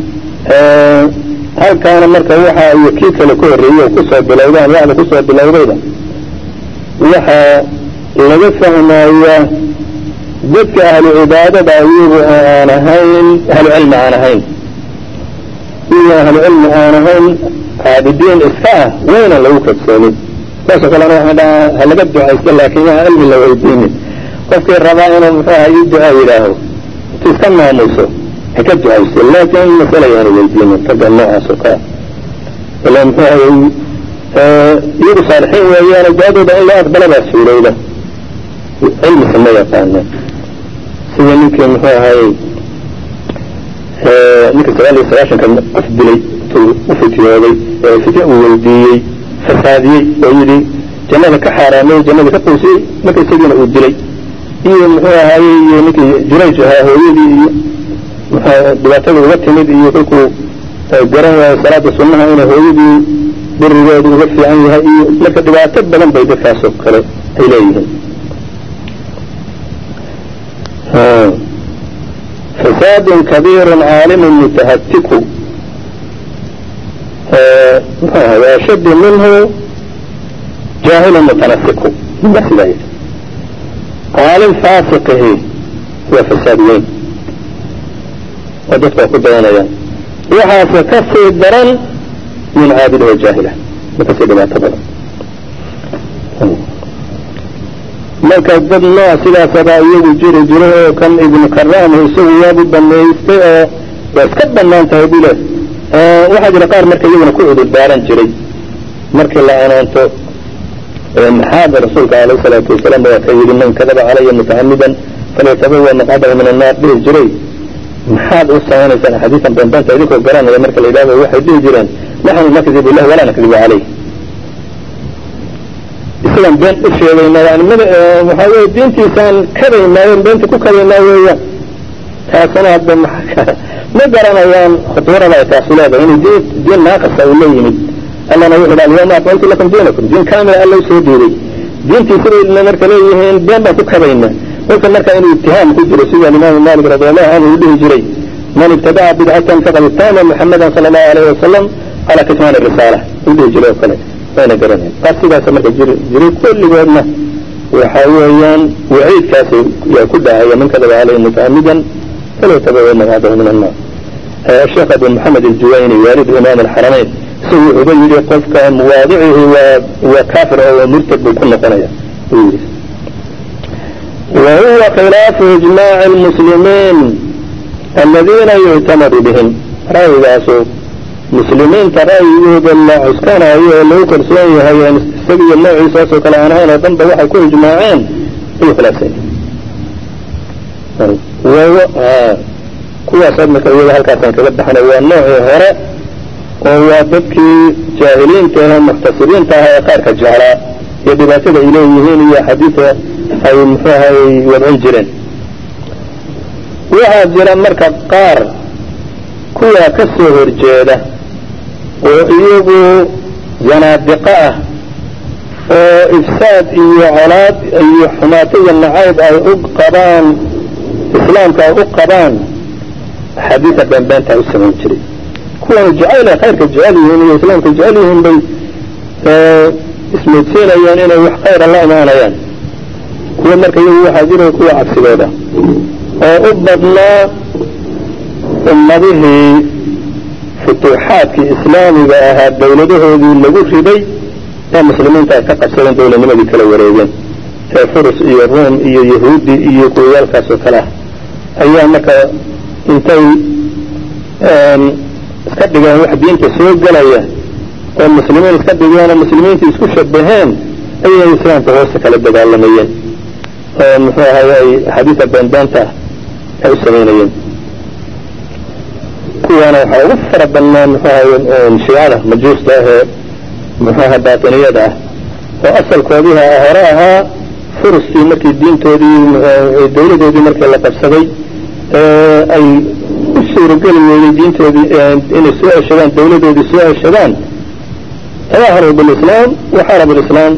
هل كان مركز وحا يكيك لكوري وكسوة بلاودان يعني كسوة بلاودان وحا لقفه ما إياه dadka ahlu cibaadada iyagu aan ahayn ahlu cilmi aan ahayn iyo ahlu cilmi aan ahayn caabidiin iska ah wayna lagu kadsoomin saasoo kalena waxaa dhahaa ha laga ducaysto laakiin yaa cilmi la weydiinin qofkii rabaa inuu muxuu aha ii duca yidhaaho intu iska maamuso ha ka ducaysto laakiin masala yaanu weydiinin ragga noocaas oo kaa ila muxuu ahay iyagu saalixiin weeyaano ducadooda in la aqbala baa suurowda cilmi sama yaqaana sida ninkii muxuu ahaayey ninka 9 qof dilay intuu u fitiyooday fitin uu weydiiyey fasaadiyey oo yidhi jannada ka xaaraamay jannada ka quusiyey marka isagiina uu dilay iyo muxuu ahaayey iyo ninkii jurayj ahaa hooyadii iyo dhibaatada uga timid iyo kolkuu garan waayo salaada sunnaha inay hooyadii birigeedu uga fiican yahay iyo marka dhibaato badan bay dadkaasoo kale ay leeyihiin فساد كبير عالم متهتك وأشد منه جاهل متنسك من بس ذلك عالم فاسقه هو فسادين ودفع قدوانا وحاس كفر الدرن من عابد وجاهلة متسيد ما تبرا marka dad nooc sidaasabaa iyagu jiri jiro oo kan ibnu karaam isagu yaabu banaystay oo waa iska banaan tahay bule waxaa jira qaar marka iyaguna ku cudur daaran jiray markii la anaanto maxaaba rasuulka alayh salaatu wasalaam waa ka yidhi man kadaba calaya mutacamidan falyatabawa maqcadahu min annaar dhihi jiray maxaad u sameynaysaan xadiisan beenbeenta idinkoo garanaya marka la yidhahdo waxay dhihi jireen naxnu nakdibu lah walaa nakdibu caleyh isagaan been u sheegaynaa yani waxaa weye diintiisaan kadaynaayo beenta ku kadaynaa weeyaan taasuna hadda ma garanayaan khutuurada ay taasu leedahay inuu diin naaqasa uu la yimid allana wuxu dha alyawma akmaltu lakum diinakum diin kaamila alla u soo diiday diintiisina marka leeyihiin been baan ku kadaynaa marka inuu itihaam ku jiro sida imaamu maalik radiallahu canhu uu dhihi jiray man ibtadaca bidcatan faqad ittahama muxamada sala allahu alayhi wasalam calaa kitmaan risaala u dhihi jiray oo kale wayna garanayn taas sidaasa marka jiray kulligoodna waxa weeyaan waciidkaas yaa ku dhahaya man kadaba caleyhi mutacamidan falaw tabawa maqaadahu min annaar sheekh abu maxamed aljuwayni waalid imaam alxaramayn isagu wuxuuba yidhi qofka muwaadicihi waa kaafir oo murtad buu ku noqonaya uu yidhi وهو خلاف إجماع المسلمين الذين يعتمد بهم رأيغاسو مسلمين ترأيود الله عسكان أيها اللي كرسوه هي السبي الله عيسى كلا عنهانا ضمن واحد يكون إجماعين في خلافين وهو كوا صدمك أيها هالكاسان كذبحنا هو النوع هراء وهو ببكي جاهلين كانوا مختصرين تاها يقارك الجهراء يدباتد إليه هي حديثة ay muxuahay wadcin jireen waxaa jira marka qaar kuwa ka soo horjeeda oo iyagu zanaadiqo ah oo ifsaad iyo colaad iyo xumaato iyo nacayb ay u qabaan islaamka ay u qabaan xadiida beenbeenta u samayn jiray kuwan jecayla khayrka jecel yihiin iyo islaamka jecel yihiin bay ismoodsiinayaan inay wax khayra la imaanayaan kuwa marka iyagu waxaa jira kuwa cabsigooda oo u badnaa ummadihii futuuxaadkii islaamiga ahaa dawladahoodii lagu riday ee muslimiinta ay ka qabsadeen dawladnimadii kala wareegeen ee furus iyo ruum iyo yahuudi iyo kuwayaalkaas oo kale ah ayaa marka intay iska dhigeen wax diinta soo gelaya oo muslimiin iska dhigeen oo muslimiinta isku shabaheen ayay islaamka hoosta kala dagaalamayeen oo muxuu ahay ay xadiida beenbeenta ay u samaynayeen kuwaana waxaa ugu fara badnaa muxuu ahay shiicada majuusta ah ee muxuu aha baatiniyada ah oo asalkoodiha hore ahaa furustii markii diintoodii dawladoodii markii la qabsaday ay u suurogeli weyday diintoodii inay soo ceshadaan dawladoodii soo ceshadaan tadaharuu bilislaam waxaarabu lislaam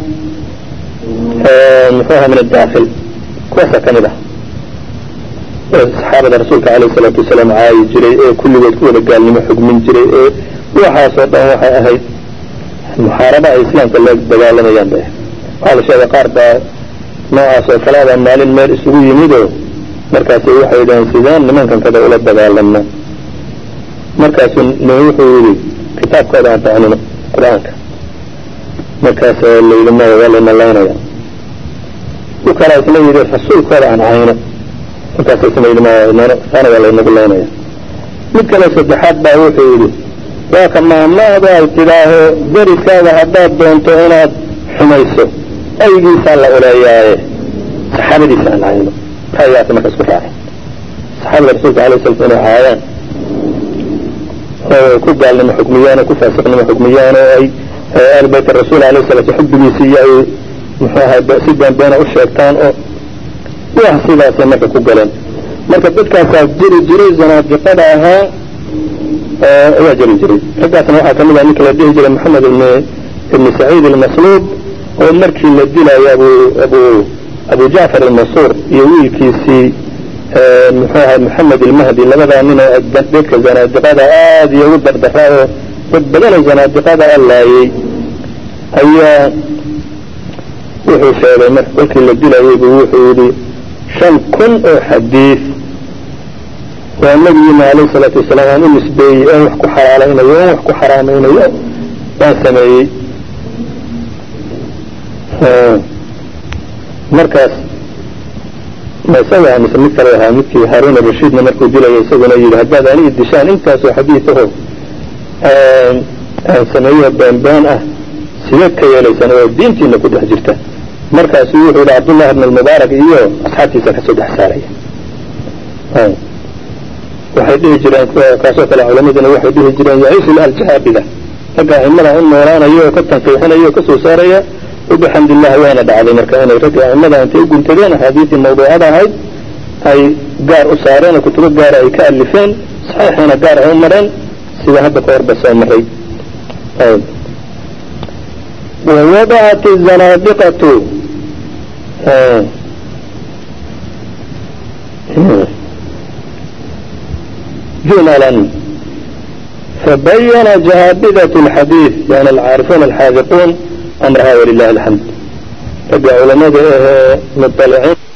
muxuu aha min adaakhil kuwaasa ka mid ah saxaabada rasuulka alayh salaatu wasalaam caayi jiray ee kulligood ku wada gaalnimo xugmin jiray ee waxaasoo dhan waxay ahayd muxaaraba ay islaamka la dagaalamayaan bay waxaa la sheegay qaar baa noocaas oo kaleada maalin meel isugu yimidoo markaasi waxay yidhaheen sideen nimankan kada ula dagaalamna markaasuu wuxuu yidhi kitaabkooda aan raacnino qur-aanka markaas la yidhi maya waa layna laynaya ku kala isna yidhi rasuulkooda aan cayno markaas isna yidhi maya taana waa laynagu laynaya mid kale saddexaad baa wuxuu yidhi waa ka maamaada ay tidhaaho deriskaaga haddaad doonto inaad xumayso aygiisaa la uleeyaaye saxaabadiisa aan cayno ra'yigaasi marka isku raacay saxaabada rasuulka alay slam inay caayaan oo ku gaalnimo xukmiyaan oo ku faasiqnimo xukmiyaan oo ay ahl bayt rasuul alayh salaam xubbigiisa iyo ay muxuu ahay si beenbeena u sheegtaan oo wax sidaasay marka ku galeen marka dadkaasaa jiri jiray zanaadiqada ahaa ayaa jiri jiray raggaasna waxaa kamid ah ninka la dhihi jiray maxamed ibni saciid almasluub oo markii la dilayo abu jacfar almansuur iyo wiilkiisii muxuu ahay maxamed ilmahdi labadaa nin oo dadka zanaadiqada aad iyo ugu dardara oo dad badanoo zanaadiqada allaayay ayaa wuxuu sheegay marka kolkii la dilayay buu wuxuu yidhi 5,000 oo xadiid waa nabigiina alayh salaatu wasalaam aan u nisbeeyey oon wax ku xalaalaynayo oon wax ku xaraamaynayo waan sameeyey markaas ma isaga mise mid kale ahaa midkii haarun arashiidna markuu dilayay isaguna yidhi haddaad aniga dishaan intaasoo xadiidaho aan sameeyo beenbeen ah sidee ka yeelaysaan oo diintiina ku dhex jirta markaasuu wuxuu yidhi cabdullah ibn almubaarak iyo asxaabtiisa kasoo dhex saaraya waxay dhihi jireen kaasoo kale culamaduna waxay dhihi jireen yaciisu aljaabida ragga aimada u noolaanayo oo ka tanqiixinayo oo kasoo saaraya bixamdillah waana dhacday marka inay ragga aimada intay u guntadeen axaadiistii mawduucada ahayd ay gaar u saareen oo kutubo gaara ay ka alifeen saxiixina gaar ay u mareen sida hadda ka horba soo maray ووضعت الزنادقة جملا. فبين جهابذة الحديث يعني العارفون الحاذقون أمرها ولله الحمد. رجع علماء مطلعين